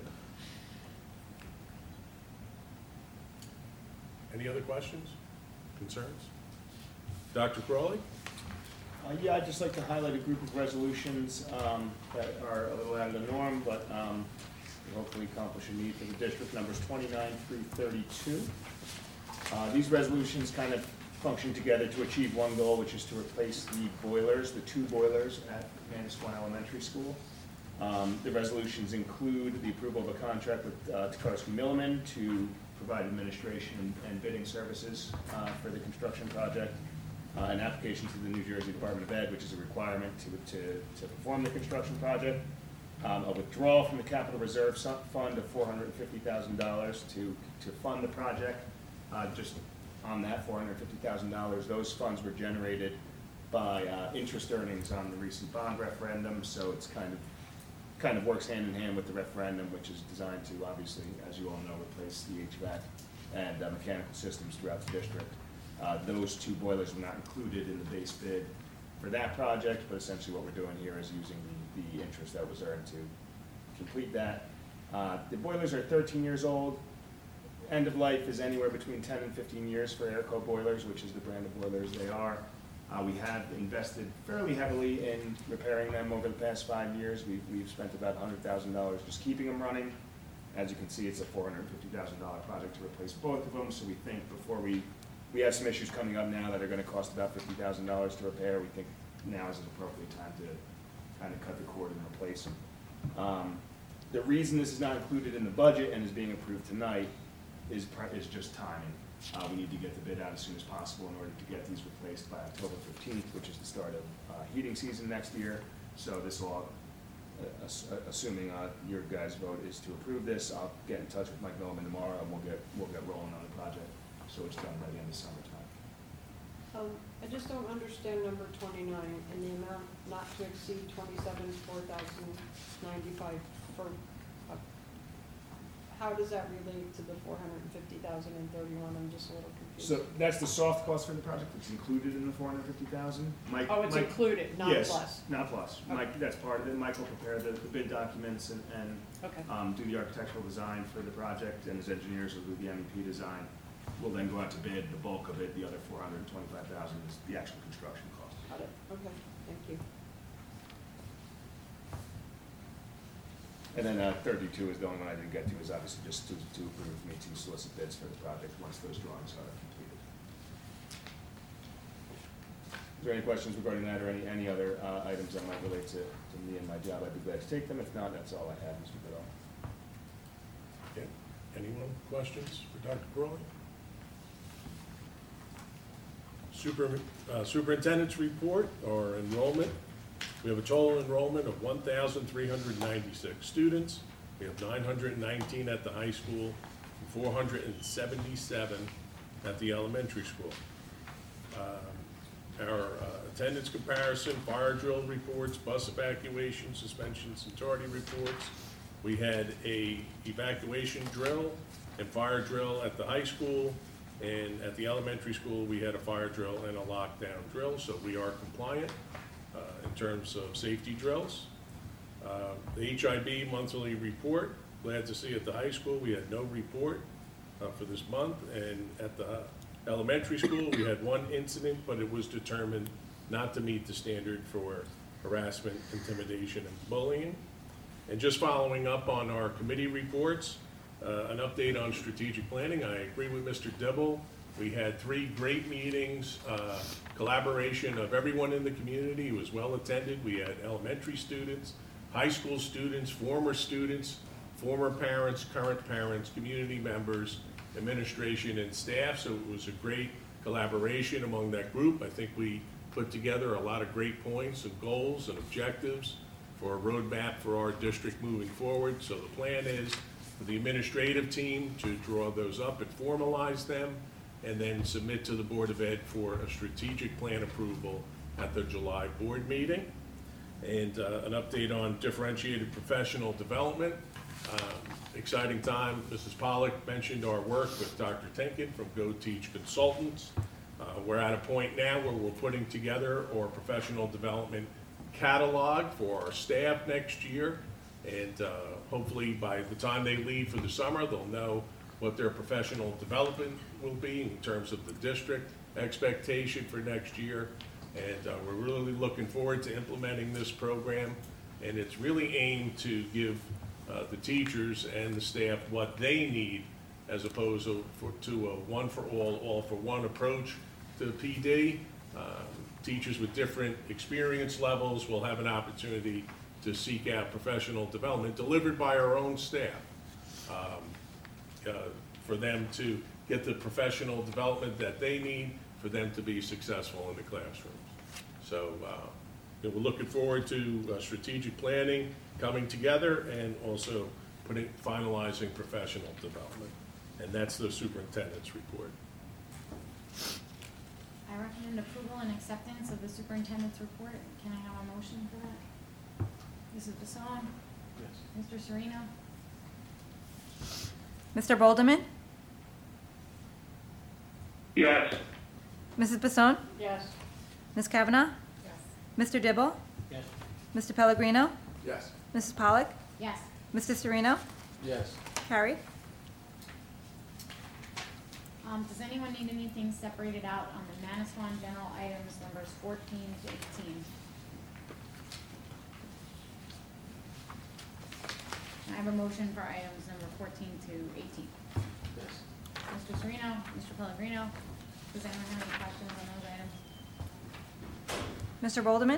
Speaker 7: Any other questions, concerns? Dr. Crawley?
Speaker 23: Yeah, I'd just like to highlight a group of resolutions that are a little out of the norm, but will hopefully accomplish a need for the district, numbers 29 through 32. These resolutions kind of function together to achieve one goal, which is to replace the boilers, the 2 boilers at Manasquan Elementary School. The resolutions include the approval of a contract with Takarsky Milliman to provide administration and bidding services for the construction project, an application to the New Jersey Department of Ed, which is a requirement to perform the construction project, a withdrawal from the Capital Reserve Fund of $450,000 to fund the project. Just on that $450,000, those funds were generated by interest earnings on the recent bond referendum, so it's kind of works hand in hand with the referendum, which is designed to, obviously, as you all know, replace the HVAC and mechanical systems throughout the district. Those 2 boilers were not included in the base bid for that project, but essentially what we're doing here is using the interest that was earned to complete that. The boilers are 13 years old. End of life is anywhere between 10 and 15 years for Airco boilers, which is the brand of boilers they are. We have invested fairly heavily in repairing them over the past 5 years. We've spent about $100,000 just keeping them running. As you can see, it's a $450,000 project to replace both of them, so we think before we have some issues coming up now that are gonna cost about $50,000 to repair. We think now is an appropriate time to kind of cut the cord and replace them. The reason this is not included in the budget and is being approved tonight is just timing. We need to get the bid out as soon as possible in order to get these replaced by October 15th, which is the start of heating season next year. So this will, assuming your guys' vote is to approve this, I'll get in touch with Mike Milliman tomorrow and we'll get rolling on the project, so it's done by the end of summertime.
Speaker 6: I just don't understand number 29 and the amount not to exceed 27,495 for, how does that relate to the 450,031? I'm just a little confused.
Speaker 23: So that's the soft cost for the project, it's included in the 450,000.
Speaker 6: Oh, it's included, not
Speaker 23: yes,
Speaker 6: plus?
Speaker 23: Not plus.
Speaker 6: Okay.
Speaker 23: Mike, that's part of it. Mike will prepare the bid documents and
Speaker 6: Okay.
Speaker 23: do the architectural design for the project, and his engineers will do the MEP design. We'll then go out to bid, the bulk of it, the other 425,000 is the actual construction cost.
Speaker 6: Got it, okay, thank you.
Speaker 23: And then 32 is the only one I didn't get to, is obviously just to approve me to solicit bids for the project once those drawings are completed. Is there any questions regarding that or any other items that might relate to me and my job? I'd be glad to take them. If not, that's all I have, Mr. Goodall.
Speaker 7: Okay. Anyone, questions for Dr. Crawley? Superintendent's report or enrollment. We have a total enrollment of 1,396 students. We have 919 at the high school, and 477 at the elementary school. Our attendance comparison, fire drill reports, bus evacuation, suspensions and tardy reports. We had a evacuation drill and fire drill at the high school, and at the elementary school, we had a fire drill and a lockdown drill, so we are compliant in terms of safety drills. The HIB monthly report, glad to see at the high school, we had no report for this month, and at the elementary school, we had one incident, but it was determined not to meet the standard for harassment, intimidation, and bullying. And just following up on our committee reports, an update on strategic planning. I agree with Mr. Dibble. We had 3 great meetings, collaboration of everyone in the community. It was well attended. We had elementary students, high school students, former parents, current parents, community members, administration, and staff. So it was a great collaboration among that group. I think we put together a lot of great points and goals and objectives for a roadmap for our district moving forward. So the plan is for the administrative team to draw those up and formalize them, and then submit to the Board of Ed for a strategic plan approval at the July board meeting. And an update on differentiated professional development. Exciting time. Mrs. Pollack mentioned our work with Dr. Tinkin from Go Teach Consultants. We're at a point now where we're putting together our professional development catalog for our staff next year. And hopefully by the time they leave for the summer, they'll know what their professional development will be in terms of the district expectation for next year. And we're really looking forward to implementing this program. And it's really aimed to give the teachers and the staff what they need, as opposed to a one-for-all, all-for-one approach to PD. Teachers with different experience levels will have an opportunity to seek out professional development delivered by our own staff, for them to get the professional development that they need for them to be successful in the classrooms. So we're looking forward to strategic planning coming together and also finalizing professional development. And that's the superintendent's report.
Speaker 1: I recommend approval and acceptance of the superintendent's report. Can I have a motion for that? Mrs. Basson?
Speaker 23: Yes.
Speaker 1: Mr. Sereno?
Speaker 2: Mr. Boldeman?
Speaker 3: Yes.
Speaker 2: Mrs. Basson?
Speaker 6: Yes.
Speaker 2: Ms. Kavanaugh?
Speaker 1: Yes.
Speaker 2: Mr. Dibble?
Speaker 4: Yes.
Speaker 2: Mr. Pellegrino?
Speaker 8: Yes.
Speaker 2: Mrs. Pollack?
Speaker 1: Yes.
Speaker 2: Mr. Sereno?
Speaker 14: Yes.
Speaker 2: Carried.
Speaker 1: Does anyone need anything separated out on the Manasquan general items numbers 14 to 18? I have a motion for items number 14 to 18?
Speaker 4: Yes.
Speaker 1: Mr. Sereno, Mr. Pellegrino, does anyone have any questions on those items?
Speaker 2: Mr. Bolderman?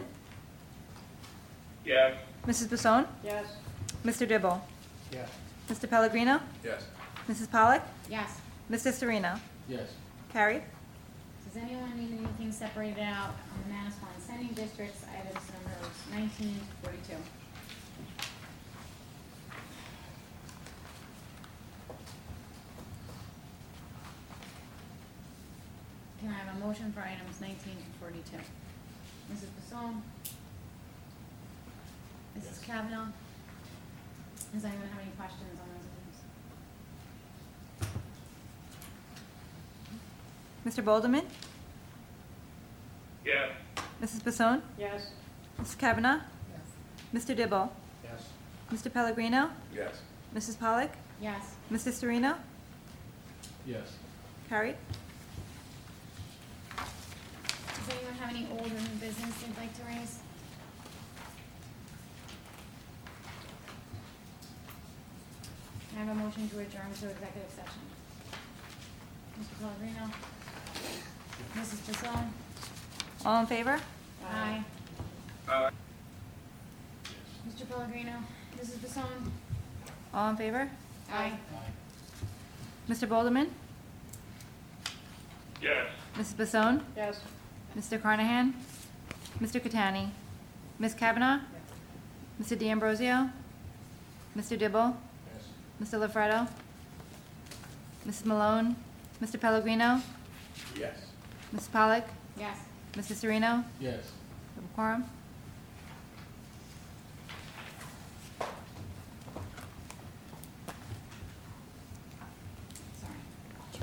Speaker 3: Yes.
Speaker 2: Mrs. Basone?
Speaker 6: Yes.
Speaker 2: Mr. Dibble?
Speaker 4: Yes.
Speaker 2: Mr. Pellegrino?
Speaker 8: Yes.
Speaker 2: Mrs. Pollock?
Speaker 1: Yes.
Speaker 2: Mr. Sereno?
Speaker 4: Yes.
Speaker 2: Carried.
Speaker 1: Does anyone need anything separated out on the Manasquan sending districts, items numbers 19 to 42? Can I have a motion for items 19 to 42? Mrs. Basone? Mrs. Kavanaugh? Does anyone have any questions on those items?
Speaker 2: Mr. Bolderman?
Speaker 3: Yes.
Speaker 2: Mrs. Basone?
Speaker 6: Yes.
Speaker 2: Mrs. Kavanaugh? Mr. Dibble?
Speaker 4: Yes.
Speaker 2: Mr. Pellegrino?
Speaker 8: Yes.
Speaker 2: Mrs. Pollock?
Speaker 1: Yes.
Speaker 2: Mr. Sereno?
Speaker 4: Yes.
Speaker 2: Carried.
Speaker 1: Does anyone have any old or new business they'd like to raise? Can I have a motion to adjourn to executive session? Mr. Pellegrino? Mrs. Basone?
Speaker 2: All in favor?
Speaker 1: Aye.
Speaker 3: Aye.
Speaker 1: Mr. Pellegrino? Mrs. Basone?
Speaker 2: All in favor?
Speaker 1: Aye.
Speaker 2: Mr. Bolderman?
Speaker 3: Yes.
Speaker 2: Mrs. Basone?
Speaker 6: Yes.
Speaker 2: Mr. Carnahan? Mr. Catani? Ms. Kavanaugh? Mr. D'Ambrosio? Mr. Dibble?
Speaker 4: Yes.
Speaker 2: Mr. Lafredo? Mrs. Malone? Mr. Pellegrino?
Speaker 8: Yes.
Speaker 2: Mrs. Pollock?
Speaker 1: Yes.
Speaker 2: Mr. Sereno?
Speaker 4: Yes.
Speaker 2: We have a quorum.
Speaker 1: Sorry.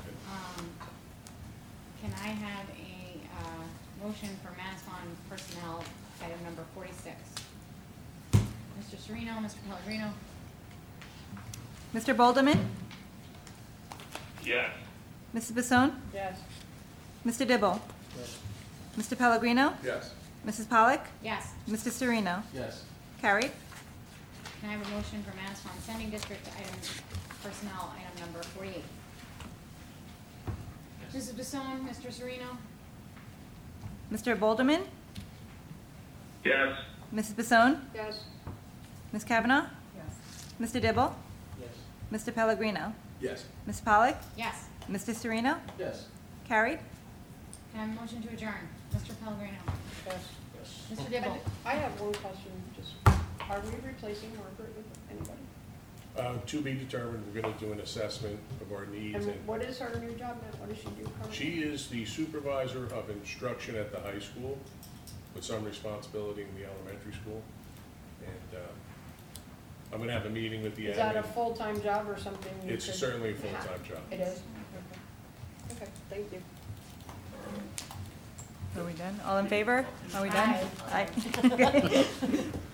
Speaker 1: Can I have a motion for Manasquan personnel, item number 46? Mr. Sereno, Mr. Pellegrino?
Speaker 2: Mr. Bolderman?
Speaker 3: Yes.
Speaker 2: Mrs. Basone?
Speaker 6: Yes.
Speaker 2: Mr. Dibble?
Speaker 4: Yes.
Speaker 2: Mr. Pellegrino?
Speaker 8: Yes.
Speaker 2: Mrs. Pollock?
Speaker 1: Yes.
Speaker 2: Mr. Sereno?
Speaker 4: Yes.
Speaker 2: Carried.
Speaker 1: Can I have a motion for Manasquan sending district, item personnel, item number 48? Mrs. Basone, Mr. Sereno?
Speaker 2: Mr. Bolderman?
Speaker 3: Yes.
Speaker 2: Mrs. Basone?
Speaker 6: Yes.
Speaker 2: Ms. Kavanaugh?
Speaker 6: Yes.
Speaker 2: Mr. Dibble?
Speaker 4: Yes.
Speaker 2: Mr. Pellegrino?
Speaker 8: Yes.
Speaker 2: Ms. Pollock?
Speaker 1: Yes.
Speaker 2: Mr. Sereno?
Speaker 4: Yes.
Speaker 2: Carried.
Speaker 1: Can I have a motion to adjourn? Mr. Pellegrino?
Speaker 6: Yes.
Speaker 4: Yes.
Speaker 1: Mr. Dibble?
Speaker 6: I have one question, just, are we replacing Margaret with anybody?
Speaker 7: To be determined, we're gonna do an assessment of our needs,
Speaker 6: And
Speaker 7: and
Speaker 6: what is her new job now? What does she do currently?
Speaker 7: she is the supervisor of instruction at the high school, with some responsibility in the elementary school. And, I'm gonna have a meeting with the
Speaker 6: Is that a
Speaker 7: admin.
Speaker 6: full-time job or something you
Speaker 7: It's
Speaker 6: could
Speaker 7: certainly a
Speaker 6: have?
Speaker 7: full-time job.
Speaker 6: It is? Okay. Okay, thank you.
Speaker 2: Are we done? All in favor? Are we done?
Speaker 1: Aye.
Speaker 2: Aye.